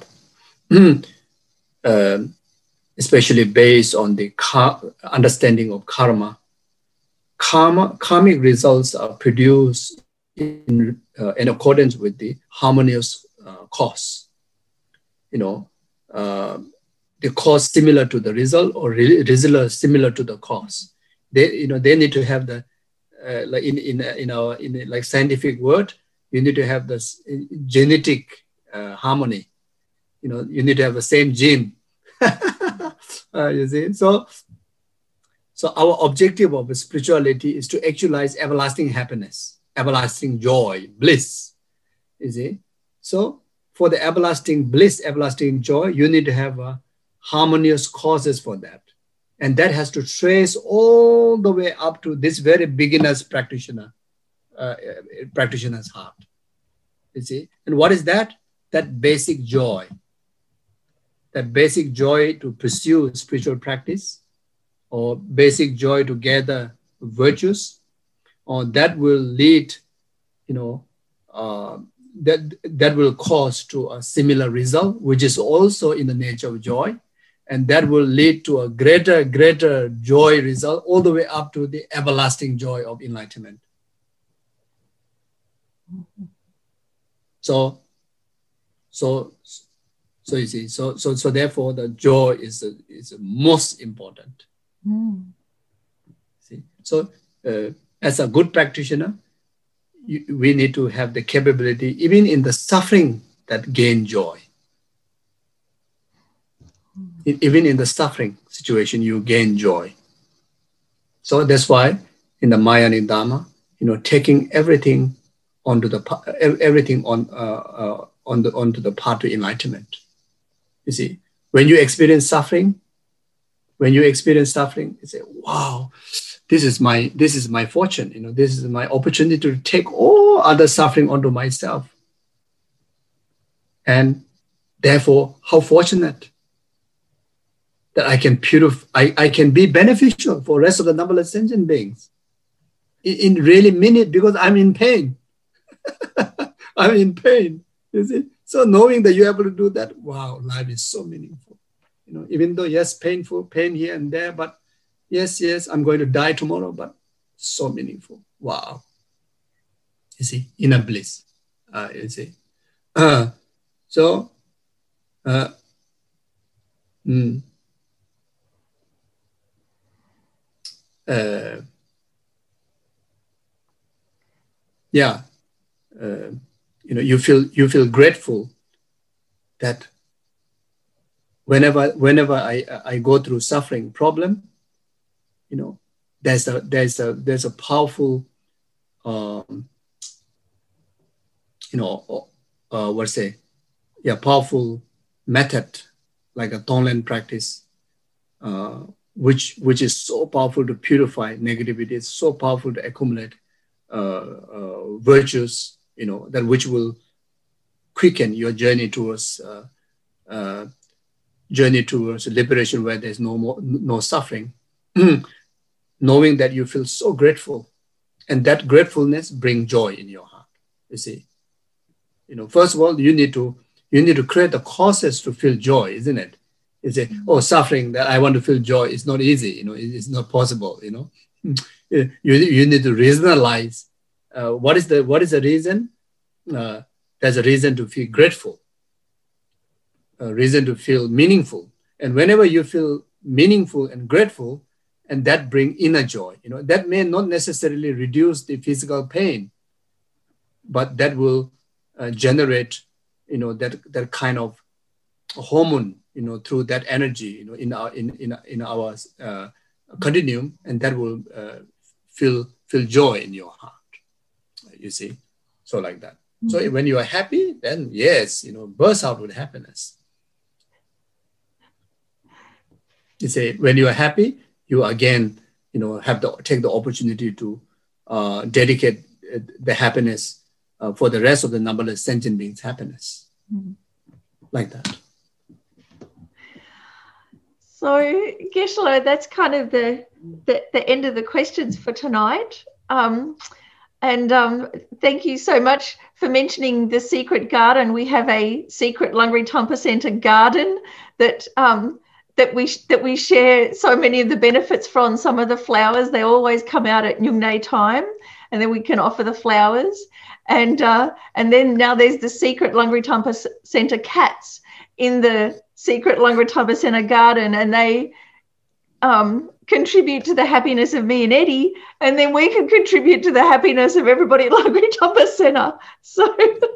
uh, especially based on the understanding of karma, karma, karmic results are produced in, uh, in accordance with the harmonious uh, cause. You know, uh, the cause similar to the result, or re result similar to the cause. They, you know, they need to have the, uh, like in, in, in our, in a, like scientific word, you need to have this genetic uh, harmony. You know, you need to have the same gene. uh, you see, so, so our objective of spirituality is to actualize everlasting happiness. Everlasting joy, bliss, you see. So for the everlasting bliss, everlasting joy, you need to have a harmonious causes for that. And that has to trace all the way up to this very beginner's practitioner, uh, practitioner's heart, you see. And what is that? That basic joy. That basic joy to pursue spiritual practice, or basic joy to gather virtues, or that will lead, you know, uh, that, that will cause to a similar result, which is also in the nature of joy. And that will lead to a greater, greater joy result, all the way up to the everlasting joy of enlightenment. So, so, so you see, so, so, so therefore the joy is, is most important. Mm. See? So uh, as a good practitioner, you, we need to have the capability, even in the suffering, that gain joy. Even in the suffering situation, you gain joy. So that's why in the Mayani Dharma, you know, taking everything onto the everything on uh, uh, on the onto the path to enlightenment. You see, when you experience suffering, when you experience suffering, you say, "Wow, this is my this is my fortune. You know, this is my opportunity to take all other suffering onto myself." And therefore, how fortunate that I can purify, I, I can be beneficial for the rest of the numberless sentient beings. In, in really mean it, because I'm in pain. I'm in pain. You see? So knowing that you're able to do that, wow, life is so meaningful. You know, even though yes, painful, pain here and there, but yes, yes, I'm going to die tomorrow, but so meaningful. Wow. You see, inner bliss. Uh, you see. Uh, so, uh, mm, uh, yeah, uh, you know, you feel you feel grateful that whenever whenever I I go through suffering problem, you know, there's a there's a there's a powerful, um, you know, uh, what's say, yeah, powerful method like a Tonglen practice, uh, which which is so powerful to purify negativity. It's so powerful to accumulate uh, uh, virtues, you know, that which will quicken your journey towards uh, uh, journey towards liberation, where there's no more no suffering. Knowing that you feel so grateful, and that gratefulness brings joy in your heart. You see, you know, first of all, you need to you need to create the causes to feel joy, isn't it? You say, oh, suffering, that I want to feel joy. It's not easy, you know, it's not possible, you know. You, you need to rationalize uh, what is the what is the reason. Uh, there's a reason to feel grateful, a reason to feel meaningful. And whenever you feel meaningful and grateful, and that bring inner joy, you know, that may not necessarily reduce the physical pain, but that will uh, generate, you know, that that kind of hormone, you know, through that energy, you know, in our in in, in our uh, continuum, and that will uh, feel feel joy in your heart. You see, so like that. Mm-hmm. So when you are happy, then yes, you know, burst out with happiness. You say when you are happy, you again, you know, have to take the opportunity to uh, dedicate the happiness uh, for the rest of the numberless sentient beings' happiness, mm-hmm. like that. So, Geshe-la, that's kind of the, the the end of the questions for tonight. Um, and um, thank you so much for mentioning the secret garden. We have a secret Lungri Tumpa Center garden that um, that we that we share so many of the benefits from. Some of the flowers, they always come out at Nyungne time, and then we can offer the flowers. And uh, and then now there's the secret Lungri Tumpa Center cats in the secret Lungri Tumpa Center garden, and they um, contribute to the happiness of me and Eddie, and then we can contribute to the happiness of everybody at Lungri Tumpa Center. So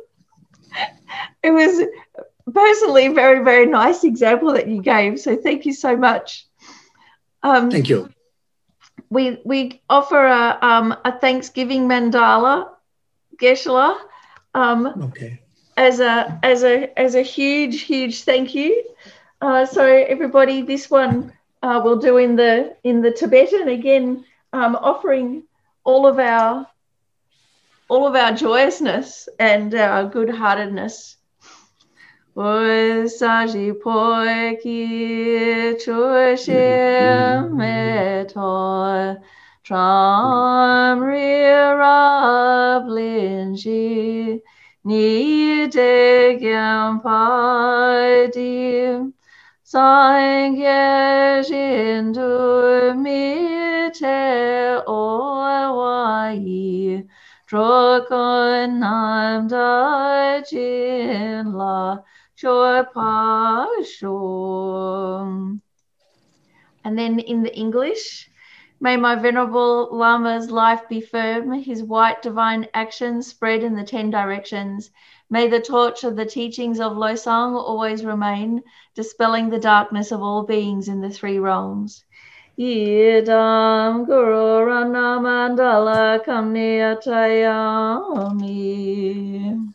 it was personally a very, very nice example that you gave. So thank you so much. Um, thank you. We we offer a um, a Thanksgiving mandala, Geshe-la. Um, okay. As a as a as a huge huge thank you. Uh, so everybody, this one uh, we'll do in the in the Tibetan again, um, offering all of our all of our joyousness and our good-heartedness. Saji poiki chushe meto tram rirab linji ni de gyampa di sangye jindu mi te owai drokon nam da jin la joy pa shom. And then in the English, May my Venerable Lama's life be firm, his white divine actions spread in the ten directions. May the torch of the teachings of Losang always remain, dispelling the darkness of all beings in the three realms. Yidam Guru Rana Mandala Kamniyatayami.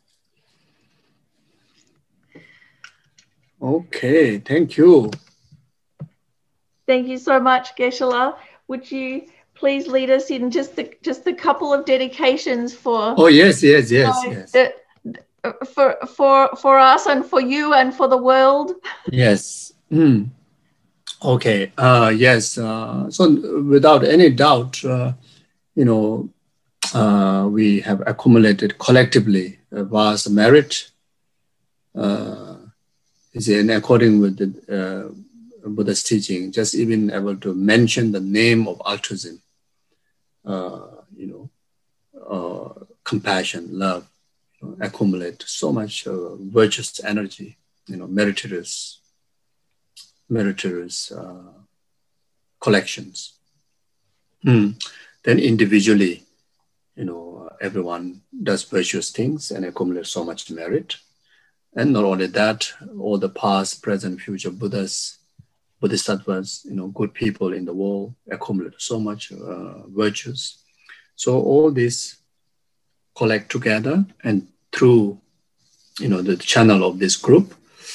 Okay, thank you. Thank you so much, Geshe-la. Would you please lead us in just the just a couple of dedications for Oh yes, yes, yes, uh, yes. the, for for for us and for you and for the world? Yes. Mm. Okay. Uh, yes. Uh, so without any doubt, uh, you know, uh, we have accumulated collectively a vast merit. Uh, is in according with the uh, Buddha's teaching, just even able to mention the name of altruism, uh, you know, uh, compassion, love, you know, accumulate so much uh, virtuous energy, you know, meritorious, meritorious uh, collections. Mm. Then individually, you know, everyone does virtuous things and accumulates so much merit. And not only that, all the past, present, future Buddhas, Bodhisattvas, you know, good people in the world accumulate so much uh, virtues. So all this collect together, and through, you know, the channel of this group,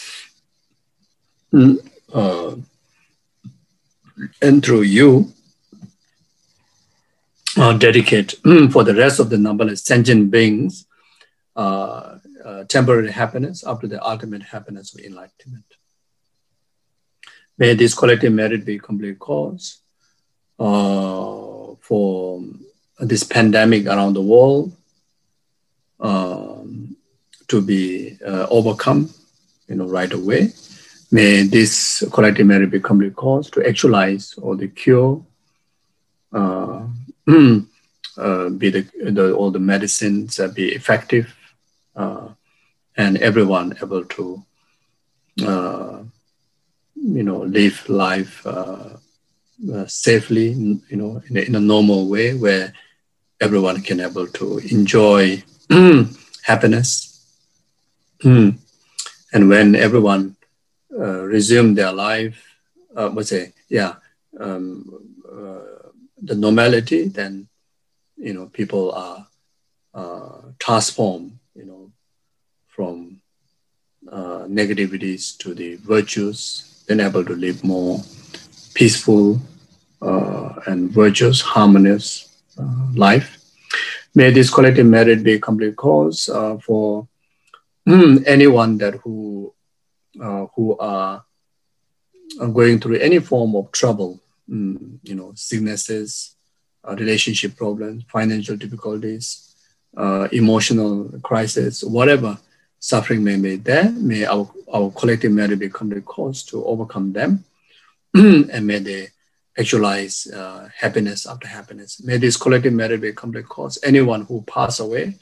uh, and through you, uh, dedicate for the rest of the numberless sentient beings uh, uh, temporary happiness up to the ultimate happiness of enlightenment. May this collective merit be complete cause uh, for this pandemic around the world um, to be uh, overcome, you know, right away. May this collective merit be complete cause to actualize or the cure, uh, uh, be the, the all the medicines uh, be effective, uh, and everyone able to, uh, you know, live life uh, uh, safely, you know, in a, in a normal way where everyone can able to enjoy happiness. And when everyone uh, resume their life, uh, what's say, yeah, um, uh, the normality, then, you know, people are uh, transformed, you know, from uh, negativities to the virtues, then able to live more peaceful uh, and virtuous, harmonious uh, life. May this collective merit be a complete cause uh, for mm, anyone that who uh, who are going through any form of trouble, mm, you know, sicknesses, uh, relationship problems, financial difficulties, uh, emotional crisis, whatever suffering may be there. May our, our collective merit be a complete cause to overcome them, and may they actualize uh, happiness after happiness. May this collective merit be a complete cause. Anyone who pass away,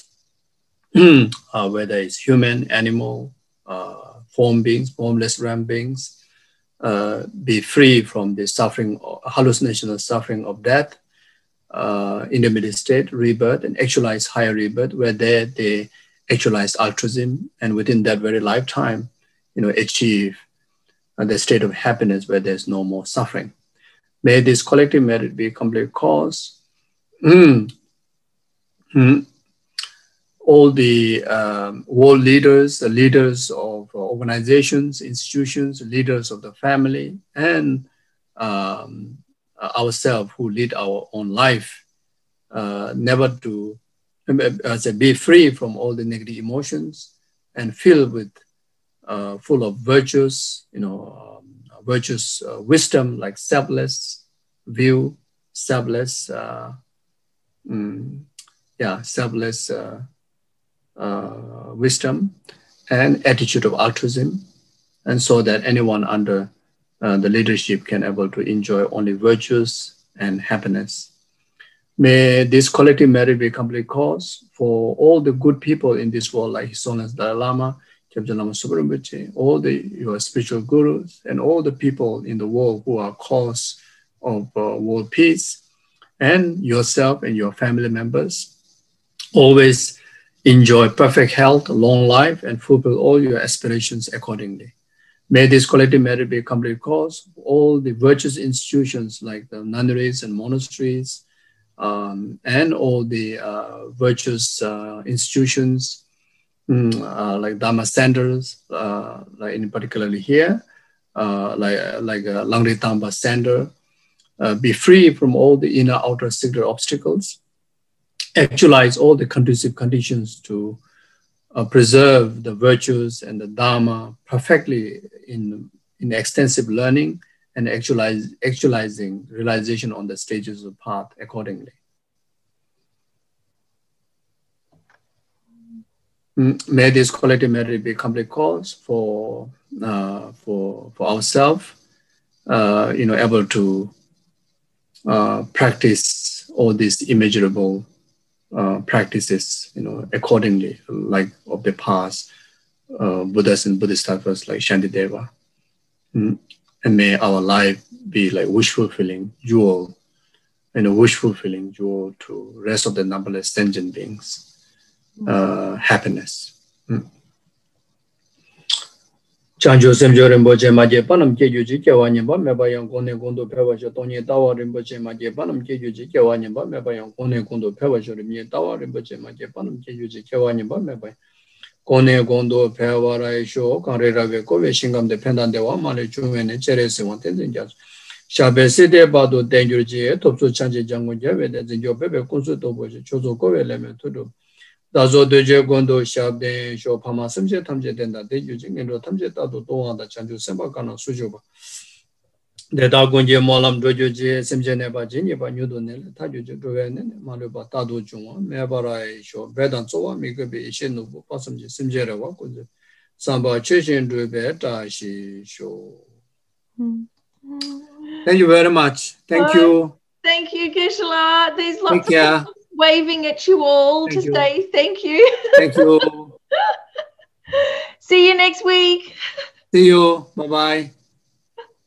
uh, whether it's human, animal, uh, form beings, formless realm beings, uh, be free from the suffering, hallucinational suffering of death, uh, intermediate state, rebirth, and actualize higher rebirth, where there they actualize altruism, and within that very lifetime, you know, achieve uh, the state of happiness where there's no more suffering. May this collective merit be a complete cause. Mm. Mm. All the um, world leaders, the leaders of organizations, institutions, leaders of the family, and um, ourselves who lead our own life, uh, never to uh, say, be free from all the negative emotions and filled with uh, full of virtues, you know, um, virtuous uh, wisdom like selfless view, selfless, uh, mm, yeah, selfless uh, uh, wisdom and attitude of altruism, and so that anyone under uh, the leadership can able to enjoy only virtues and happiness. May this collective merit be a complete cause for all the good people in this world, like His Holiness Dalai Lama, Kyabje Lama Sopa Rinpoche, all the your spiritual gurus, and all the people in the world who are cause of uh, world peace, and yourself and your family members always enjoy perfect health, long life, and fulfill all your aspirations accordingly. May this collective merit be a complete cause of all the virtuous institutions like the nunneries and monasteries, um, and all the uh, virtuous uh, institutions mm, uh, like Dharma centers, uh, like in particularly here, uh, like like uh, Langri Tamba Center, uh, be free from all the inner outer secret obstacles, actualize all the conducive conditions to uh, preserve the virtues and the Dharma perfectly in, in extensive learning and actualize, actualizing realization on the stages of path accordingly. May this collective merit be complete cause for, uh, for, for ourselves, uh, you know, able to uh, practice all these immeasurable Uh, practices, you know, accordingly, like of the past uh, Buddhas and Bodhisattvas like Shantideva. Mm. And may our life be like wish fulfilling jewel, and a wish fulfilling jewel to rest of the numberless sentient beings. Uh, happiness. Mm. Chanjo semjo rinpoche maje panam kejuji kewa nyemba meba yang kone kondo pewa sho tonye tawa rinpoche maje panam kejuji kewa nyemba meba yang kone kondo pewa sho rinpoche tawa rinpoche maje panam kejuji kewa nyemba meba kone kondo pewa rai sho kanre rawe kowe shingam de pendan dewa male chungwe ne chere se wan ten jas shabe sede bado tenjurji topso chanje jango jawe de zinjo bebe kunsu tobo chozo kowe leme tudu 다조 되제 권도 샤데 쇼 파마 섬제 탐제 된다 대주 증인로 탐제 따도 동안다 chanju sem박가나 수주바 내다 권제 몰람 도주지 섬제네 바지니 바 뉴도네 타주주 도베네 말로바 따도 중와 메바라이 쇼 베단 조와 미급이 신노부 파섬제 섬제라고 권제 삼바 최신도베 다시 쇼. Thank you very much. Thank you. Thank you, Geshe-la. There's lots Take of people waving at you all thank to you. say thank you. Thank you. See you next week. See you. Bye-bye.